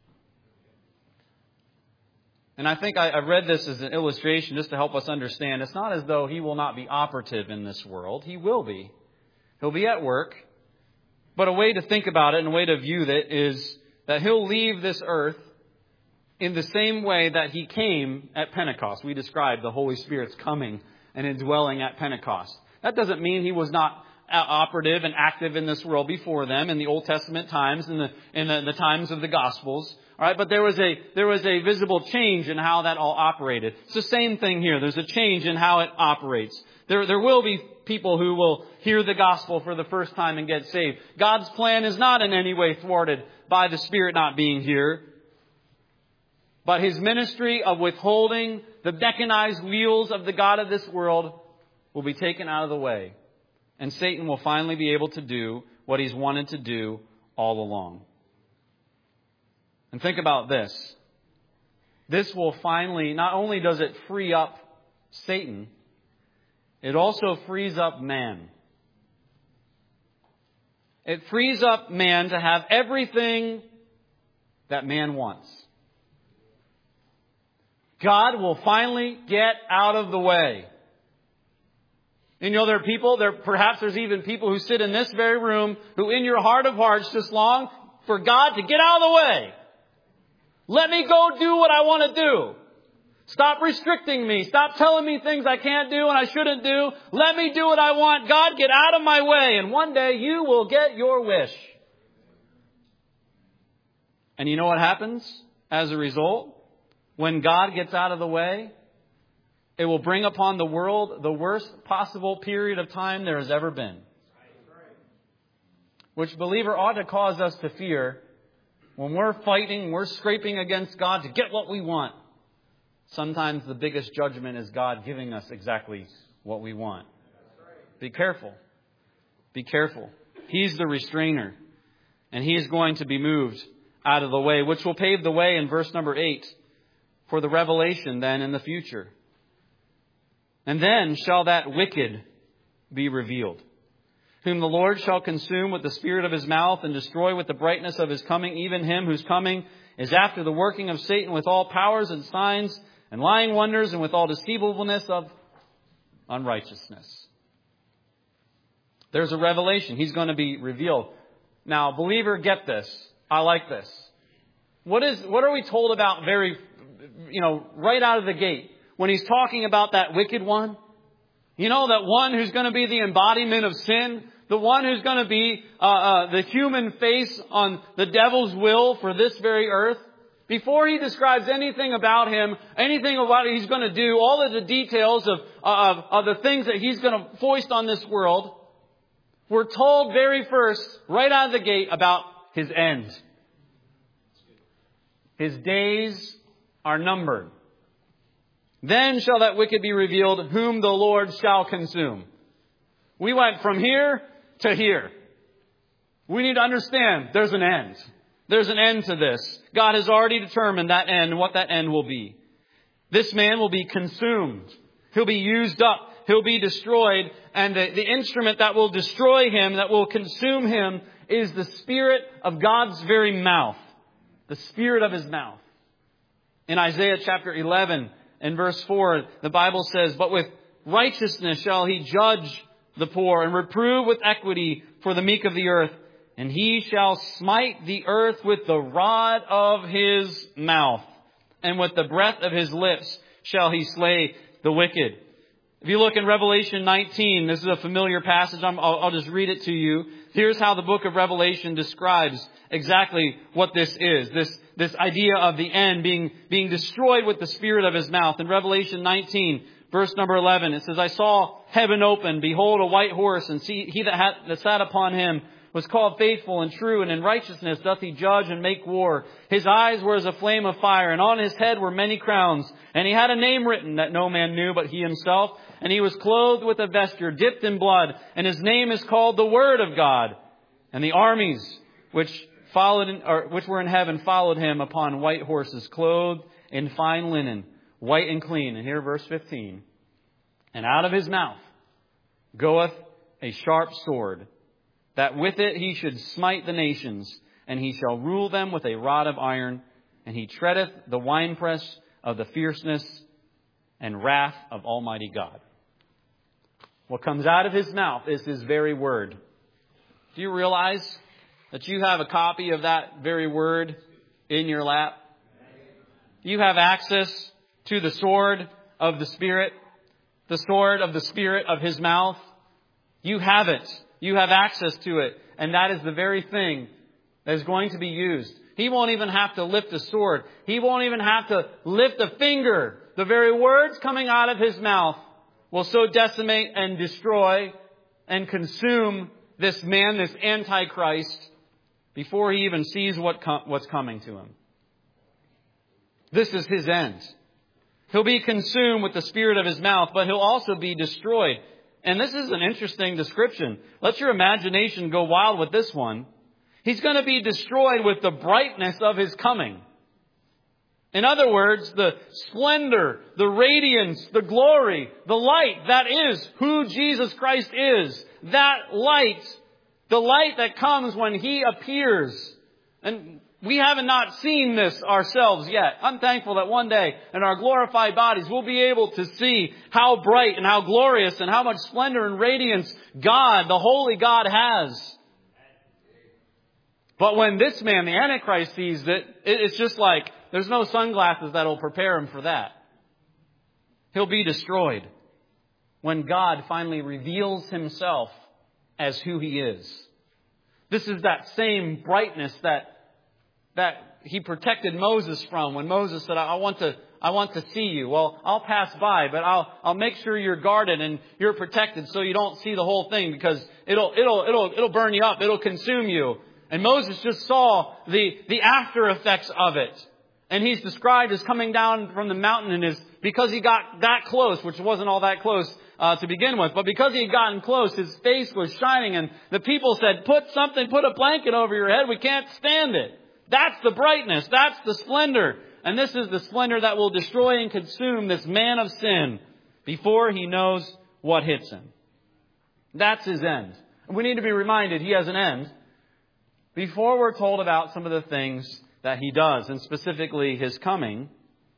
And I think I, I read this as an illustration just to help us understand. It's not as though He will not be operative in this world. He will be. He'll be at work. But a way to think about it and a way to view it is that He'll leave this earth in the same way that He came at Pentecost. We described the Holy Spirit's coming and indwelling at Pentecost. That doesn't mean He was not operative and active in this world before them in the Old Testament times, in the in the, the times of the Gospels. All right, but there was a there was a visible change in how that all operated. It's the same thing here. There's a change in how it operates. There there will be people who will hear the gospel for the first time and get saved. God's plan is not in any way thwarted by the Spirit not being here. But His ministry of withholding the mechanized wheels of the God of this world will be taken out of the way. And Satan will finally be able to do what he's wanted to do all along. And think about this. This will finally, not only does it free up Satan, it also frees up man. It frees up man to have everything that man wants. God will finally get out of the way. And you know, there are people, there perhaps there's even people who sit in this very room who in your heart of hearts just long for God to get out of the way. Let me go do what I want to do. Stop restricting me. Stop telling me things I can't do and I shouldn't do. Let me do what I want. God, get out of my way. And one day you will get your wish. And you know what happens as a result? When God gets out of the way, it will bring upon the world the worst possible period of time there has ever been. Which, believer, ought to cause us to fear when we're fighting, we're scraping against God to get what we want. Sometimes the biggest judgment is God giving us exactly what we want. Be careful. Be careful. He's the restrainer. And He is going to be moved out of the way, which will pave the way in verse number eight for the revelation then in the future. And then shall that wicked be revealed, whom the Lord shall consume with the spirit of His mouth and destroy with the brightness of His coming, even him whose coming is after the working of Satan with all powers and signs and lying wonders and with all deceivableness of unrighteousness. There's a revelation. He's going to be revealed. Now, believer, get this. I like this. What is, what are we told about very, you know, right out of the gate? When He's talking about that wicked one, you know, that one who's going to be the embodiment of sin, the one who's going to be uh, uh, the human face on the devil's will for this very earth. Before He describes anything about him, anything about what He's going to do, all of the details of, of, of the things that He's going to foist on this world, we're told very first, right out of the gate, about His end. His days are numbered. Then shall that wicked be revealed, whom the Lord shall consume. We went from here to here. We need to understand there's an end. There's an end to this. God has already determined that end and what that end will be. This man will be consumed. He'll be used up. He'll be destroyed. And the, the instrument that will destroy him, that will consume him, is the Spirit of God's very mouth. The Spirit of His mouth. In Isaiah chapter eleven, in verse four, the Bible says, but with righteousness shall He judge the poor and reprove with equity for the meek of the earth. And He shall smite the earth with the rod of His mouth. And with the breath of His lips shall He slay the wicked. If you look in Revelation nineteen, this is a familiar passage. I'm, I'll, I'll just read it to you. Here's how the book of Revelation describes exactly what this is. This, this idea of the end being, being destroyed with the spirit of his mouth. In Revelation nineteen, verse number eleven, it says, I saw heaven open. Behold, a white horse, and see, he that, had, that sat upon him was called Faithful and True, and in righteousness doth he judge and make war. His eyes were as a flame of fire, and on his head were many crowns. And he had a name written that no man knew but he himself. And he was clothed with a vesture dipped in blood, and his name is called the Word of God. And the armies which followed, in, or which were in heaven, followed him upon white horses, clothed in fine linen, white and clean. And here, verse fifteen. And out of his mouth goeth a sharp sword, that with it he should smite the nations, and he shall rule them with a rod of iron, and he treadeth the winepress of the fierceness and wrath of Almighty God. What comes out of his mouth is his very word. Do you realize that you have a copy of that very word in your lap? You have access to the sword of the Spirit, the sword of the Spirit of his mouth. You have it. You have access to it. And that is the very thing that is going to be used. He won't even have to lift a sword. He won't even have to lift a finger. The very words coming out of his mouth will so decimate and destroy and consume this man, this Antichrist, before he even sees what com- what's coming to him. This is his end. He'll be consumed with the spirit of his mouth, but he'll also be destroyed. And this is an interesting description. Let your imagination go wild with this one. He's going to be destroyed with the brightness of his coming. In other words, the splendor, the radiance, the glory, the light, that is who Jesus Christ is. That light, the light that comes when he appears. And we haven't not seen this ourselves yet. I'm thankful that one day in our glorified bodies we'll be able to see how bright and how glorious and how much splendor and radiance God, the holy God, has. But when this man, the Antichrist, sees it, it's just like there's no sunglasses that'll prepare him for that. He'll be destroyed when God finally reveals himself as who he is. This is that same brightness that that he protected Moses from when Moses said, I want to I want to see you. Well, I'll pass by, but I'll I'll make sure you're guarded and you're protected so you don't see the whole thing, because it'll it'll it'll it'll burn you up, it'll consume you. And Moses just saw the the after effects of it. And he's described as coming down from the mountain, and is because he got that close, which wasn't all that close uh, to begin with, but because he had gotten close, his face was shining, and the people said, "Put something, put a blanket over your head. We can't stand it." That's the brightness. That's the splendor. And this is the splendor that will destroy and consume this man of sin before he knows what hits him. That's his end. We need to be reminded he has an end before we're told about some of the things that he does, and specifically his coming.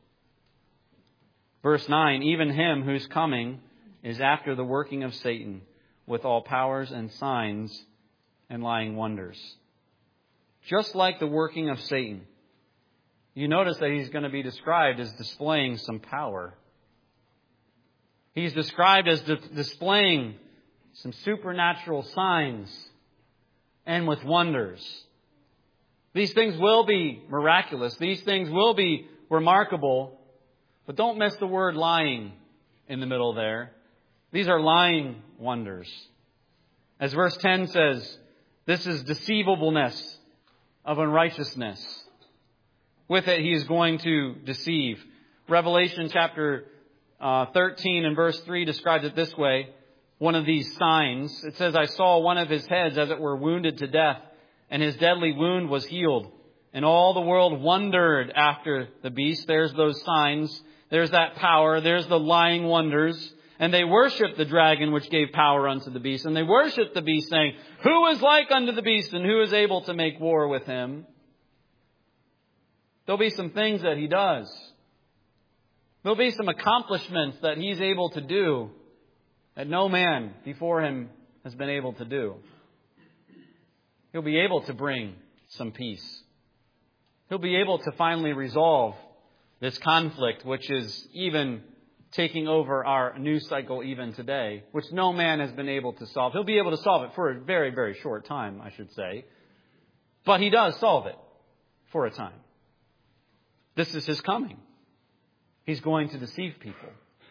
Verse nine, even him whose coming is after the working of Satan, with all powers and signs and lying wonders. Just like the working of Satan. You notice that he's going to be described as displaying some power. He's described as di- displaying some supernatural signs and with wonders. These things will be miraculous. These things will be remarkable. But don't miss the word lying in the middle there. These are lying wonders. As verse ten says, this is deceivableness of unrighteousness. With it, he is going to deceive. Revelation chapter uh, thirteen and verse three describes it this way. One of these signs. It says, I saw one of his heads as it were wounded to death, and his deadly wound was healed. And all the world wondered after the beast. There's those signs. There's that power. There's the lying wonders. And they worshiped the dragon which gave power unto the beast. And they worshiped the beast, saying, who is like unto the beast, and who is able to make war with him? There'll be some things that he does. There'll be some accomplishments that he's able to do that no man before him has been able to do. He'll be able to bring some peace. He'll be able to finally resolve this conflict, which is even taking over our news cycle even today, which no man has been able to solve. He'll be able to solve it for a very, very short time, I should say. But he does solve it for a time. This is his coming. He's going to deceive people.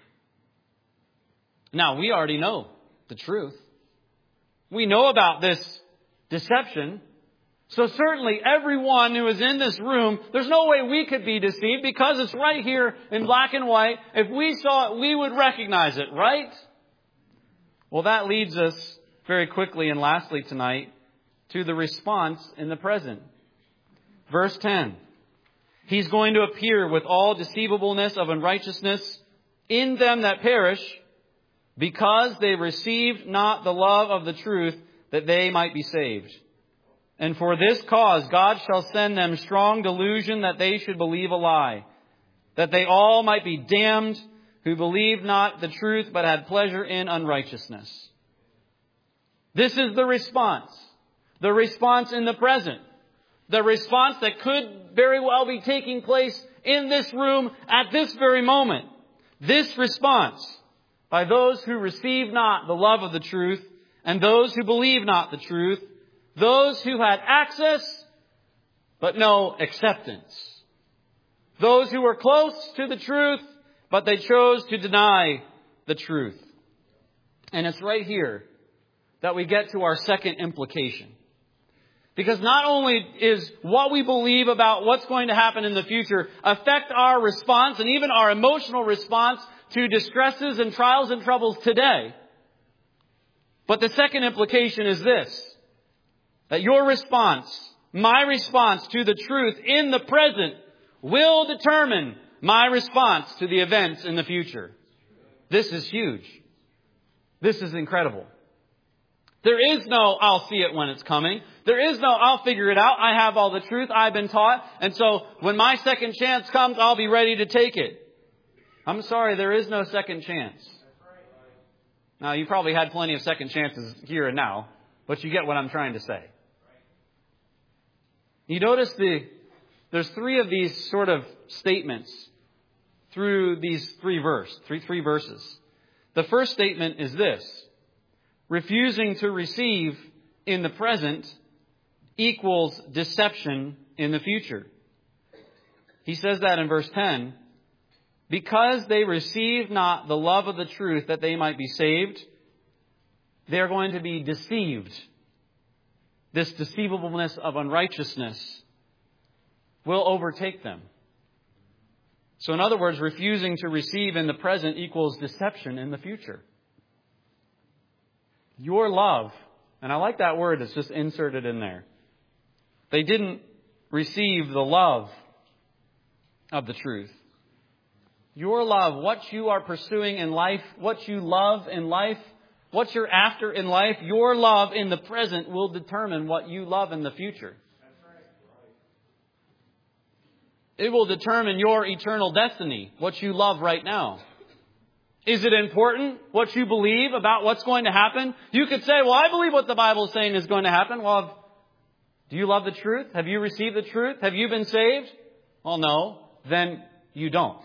Now, we already know the truth. We know about this deception. So certainly everyone who is in this room, there's no way we could be deceived because it's right here in black and white. If we saw it, we would recognize it, right? Well, that leads us very quickly and lastly tonight to the response in the present. Verse ten. He's going to appear with all deceivableness of unrighteousness in them that perish, because they received not the love of the truth, that they might be saved. And for this cause God shall send them strong delusion, that they should believe a lie, that they all might be damned who believed not the truth, but had pleasure in unrighteousness. This is the response. The response in the present. The response that could very well be taking place in this room at this very moment. This response by those who receive not the love of the truth, and those who believe not the truth, those who had access but no acceptance, those who were close to the truth but they chose to deny the truth. And it's right here that we get to our second implication. Because not only is what we believe about what's going to happen in the future affect our response and even our emotional response to distresses and trials and troubles today, but the second implication is this, that your response, my response to the truth in the present will determine my response to the events in the future. This is huge. This is incredible. There is no, I'll see it when it's coming. There is no, I'll figure it out. I have all the truth. I've been taught. And so when my second chance comes, I'll be ready to take it. I'm sorry, there is no second chance. Now, you probably had plenty of second chances here and now, but you get what I'm trying to say. You notice the, there's three of these sort of statements through these three verse, three, three verses. The first statement is this: refusing to receive in the present equals deception in the future. He says that in verse ten. Because they receive not the love of the truth, that they might be saved, they are going to be deceived. This deceivableness of unrighteousness will overtake them. So in other words, refusing to receive in the present equals deception in the future. Your love, and I like that word that's just inserted in there. They didn't receive the love of the truth. Your love, what you are pursuing in life, what you love in life, what you're after in life, your love in the present will determine what you love in the future. It will determine your eternal destiny, what you love right now. Is it important what you believe about what's going to happen? You could say, well, I believe what the Bible is saying is going to happen. Well, do you love the truth? Have you received the truth? Have you been saved? Well, no. Then you don't.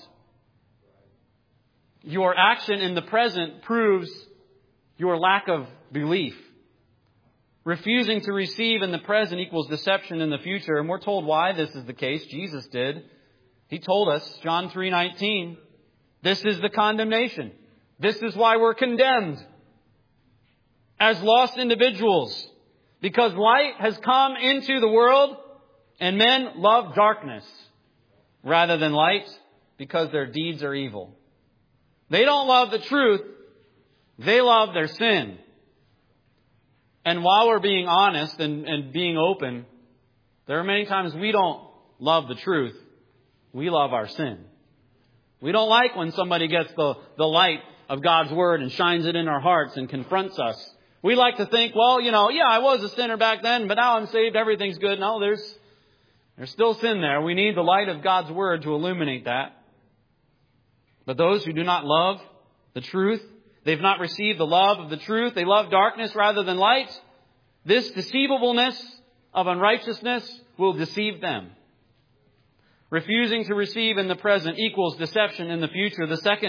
Your action in the present proves your lack of belief. Refusing to receive in the present equals deception in the future. And we're told why this is the case. Jesus did. He told us, John three nineteen, this is the condemnation. This is why we're condemned as lost individuals. Because light has come into the world and men love darkness rather than light because their deeds are evil. They don't love the truth. They love their sin. And while we're being honest and, and being open, there are many times we don't love the truth. We love our sin. We don't like when somebody gets the, the light of God's Word and shines it in our hearts and confronts us. We like to think, well, you know, yeah, I was a sinner back then, but now I'm saved. Everything's good. No, there's, there's still sin there. We need the light of God's Word to illuminate that. But those who do not love the truth, they've not received the love of the truth, they love darkness rather than light, this deceivableness of unrighteousness will deceive them. Refusing to receive in the present equals deception in the future. The second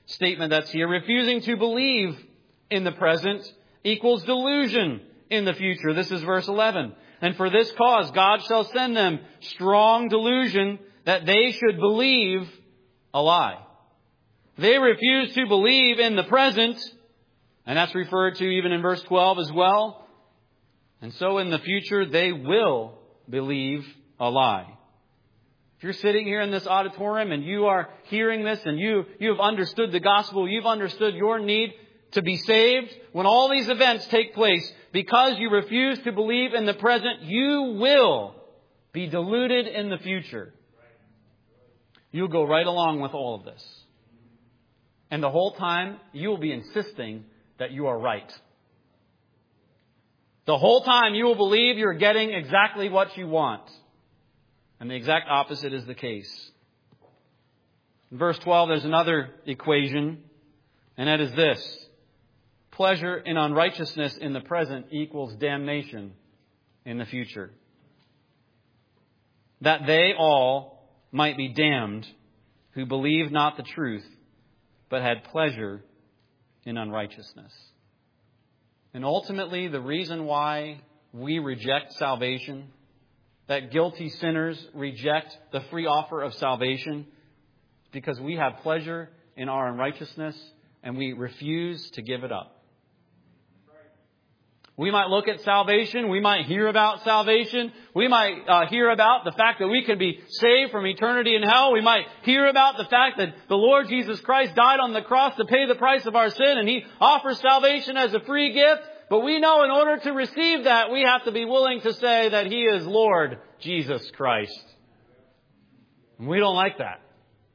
statement that's here. Refusing to believe in the present equals delusion in the future. This is verse eleven. And for this cause God shall send them strong delusion that they should believe a lie. They refuse to believe in the present, and that's referred to even in verse twelve as well. And so in the future they will believe a lie. If you're sitting here in this auditorium and you are hearing this and you, you have understood the gospel, you've understood your need to be saved, when all these events take place, because you refuse to believe in the present, you will be deluded in the future. You'll go right along with all of this. And the whole time, you will be insisting that you are right. The whole time, you will believe you're getting exactly what you want. And the exact opposite is the case. In verse twelve, there's another equation, and that is this. Pleasure in unrighteousness in the present equals damnation in the future. That they all might be damned who believed not the truth, but had pleasure in unrighteousness. And ultimately, the reason why we reject salvation, that guilty sinners reject the free offer of salvation, is because we have pleasure in our unrighteousness and we refuse to give it up. We might look at salvation. We might hear about salvation. We might uh, hear about the fact that we can be saved from eternity in hell. We might hear about the fact that the Lord Jesus Christ died on the cross to pay the price of our sin, and He offers salvation as a free gift. But we know in order to receive that, we have to be willing to say that He is Lord Jesus Christ. And we don't like that.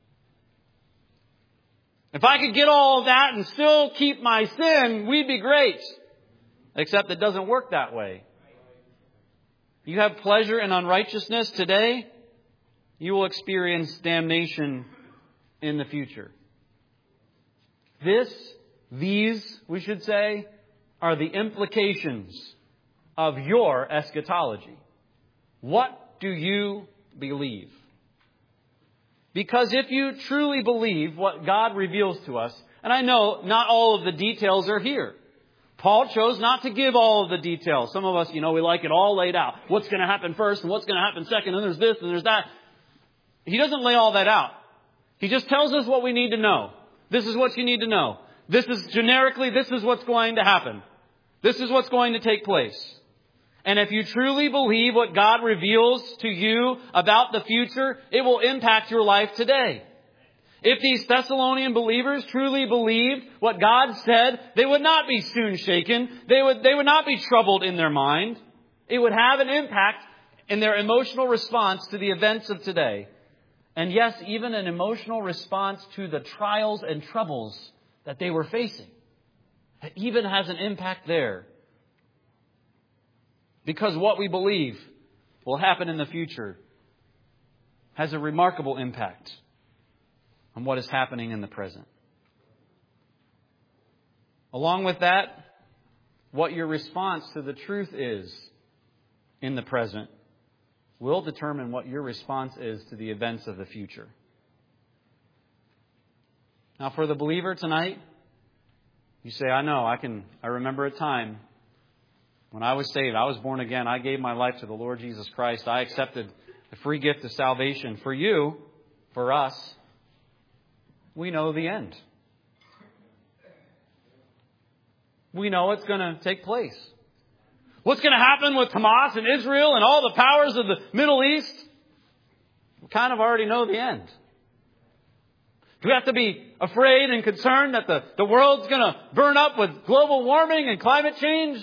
If I could get all of that and still keep my sin, we'd be great. Except it doesn't work that way. You have pleasure in unrighteousness today, you will experience damnation in the future. This, these, we should say, are the implications of your eschatology. What do you believe? Because if you truly believe what God reveals to us, and I know not all of the details are here. Paul chose not to give all of the details. Some of us, you know, we like it all laid out. What's going to happen first and what's going to happen second, and there's this and there's that. He doesn't lay all that out. He just tells us what we need to know. This is what you need to know. This is generically, this is what's going to happen. This is what's going to take place. And if you truly believe what God reveals to you about the future, it will impact your life today. If these Thessalonian believers truly believed what God said, they would not be soon shaken. They would, they would not be troubled in their mind. It would have an impact in their emotional response to the events of today. And yes, even an emotional response to the trials and troubles that they were facing. It even has an impact there. Because what we believe will happen in the future has a remarkable impact on what is happening in the present. Along with that, what your response to the truth is in the present will determine what your response is to the events of the future. Now, for the believer tonight, you say, I know, I can, I remember a time when I was saved, I was born again, I gave my life to the Lord Jesus Christ, I accepted the free gift of salvation. For you, for us, we know the end. We know it's going to take place. What's going to happen with Hamas and Israel and all the powers of the Middle East? We kind of already know the end. Do we have to be afraid and concerned that the, the world's going to burn up with global warming and climate change?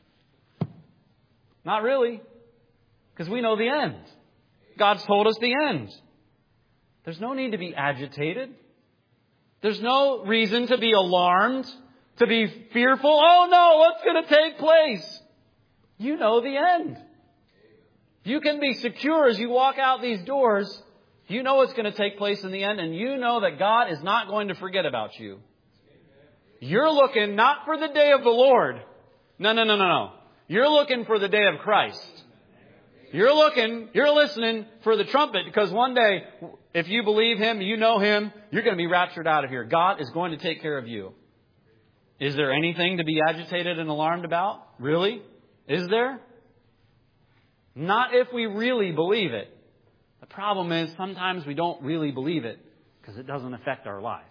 Not really. Because we know the end. God's told us the end. There's no need to be agitated. There's no reason to be alarmed, to be fearful. Oh no, what's going to take place? You know the end. You can be secure as you walk out these doors. You know what's going to take place in the end, and you know that God is not going to forget about you. You're looking not for the day of the Lord. No, no, no, no, no. You're looking for the day of Christ. You're looking, you're listening for the trumpet, because one day If you believe Him, you know Him, you're going to be raptured out of here. God is going to take care of you. Is there anything to be agitated and alarmed about? Really? Is there? Not if we really believe it. The problem is sometimes we don't really believe it because it doesn't affect our lives.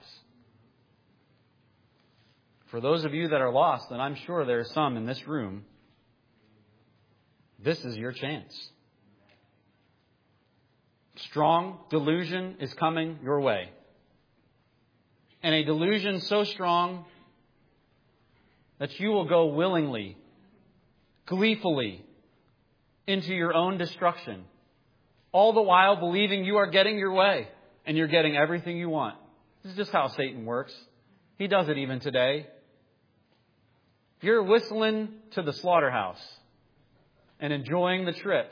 For those of you that are lost, and I'm sure there are some in this room, this is your chance. Strong delusion is coming your way. And a delusion so strong that you will go willingly, gleefully, into your own destruction. All the while believing you are getting your way and you're getting everything you want. This is just how Satan works. He does it even today. You're whistling to the slaughterhouse and enjoying the trip.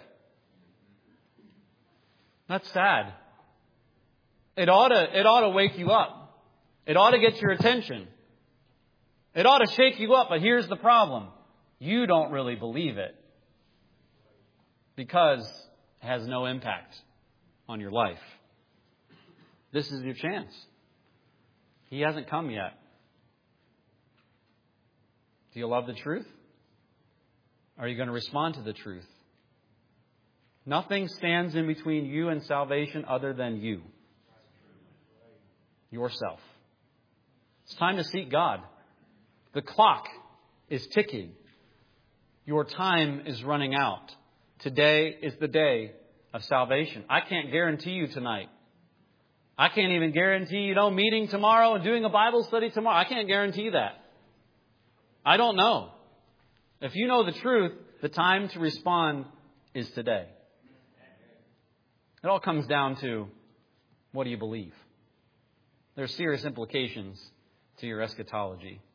That's sad. It ought to, it ought to wake you up. It ought to get your attention. It ought to shake you up, but here's the problem. You don't really believe it because it has no impact on your life. This is your chance. He hasn't come yet. Do you love the truth? Are you going to respond to the truth? Nothing stands in between you and salvation other than you. Yourself. It's time to seek God. The clock is ticking. Your time is running out. Today is the day of salvation. I can't guarantee you tonight. I can't even guarantee, you know, meeting tomorrow and doing a Bible study tomorrow. I can't guarantee that. I don't know. If you know the truth, the time to respond is today. It all comes down to, what do you believe? There are serious implications to your eschatology.